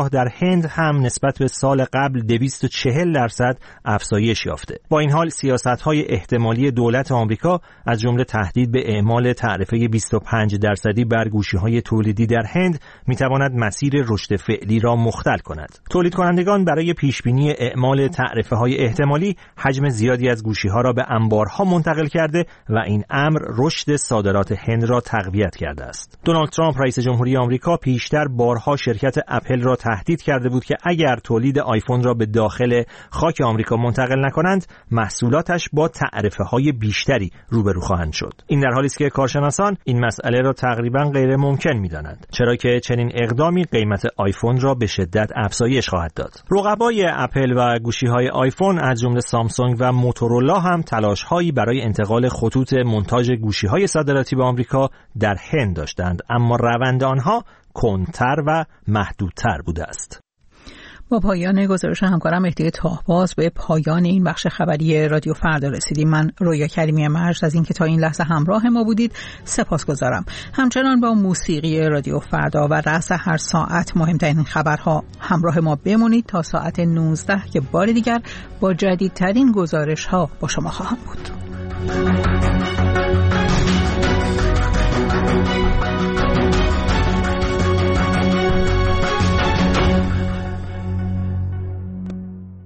همراه در هند هم نسبت به سال قبل 240% افزایش یافته. با این حال سیاست‌های احتمالی دولت آمریکا از جمله تهدید به اعمال تعرفه 25% بر گوشی‌های تولیدی در هند می‌تواند مسیر رشد فعلی را مختل کند. تولید کنندگان برای پیشبینی اعمال تعرفه‌های احتمالی حجم زیادی از گوشی‌ها را به انبارها منتقل کرده و این امر رشد صادرات هند را تقویت کرده است. دونالد ترامپ رئیس جمهوری آمریکا پیشتر بارها شرکت اپل را تهدید کرده بود که اگر تولید آیفون را به داخل خاک آمریکا منتقل نکنند، محصولاتش با تعرفه‌های بیشتری روبرو خواهند شد. این در حالی است که کارشناسان این مسئله را تقریباً غیر ممکن می‌دانند، چرا که چنین اقدامی قیمت آیفون را به شدت افزایش خواهد داد. رقبای اپل و گوشی‌های آیفون از جمله سامسونگ و موتورولا هم تلاش‌هایی برای انتقال خطوط مونتاژ گوشی‌های صادراتی به آمریکا در هند داشتند، اما روند آنها کندتر و محدودتر بوده است. با پایان گزارش همکارم مهدی تاهباز به پایان این بخش خبری رادیو فردا رسیدیم. من رویا کریمی مجد از اینکه تا این لحظه همراه ما بودید سپاسگزارم. همچنان با موسیقی رادیو فردا و رأس هر ساعت مهمترین خبرها همراه ما بمونید تا ساعت 19 که بار دیگر با جدیدترین گزارش ها با شما خواهم بود.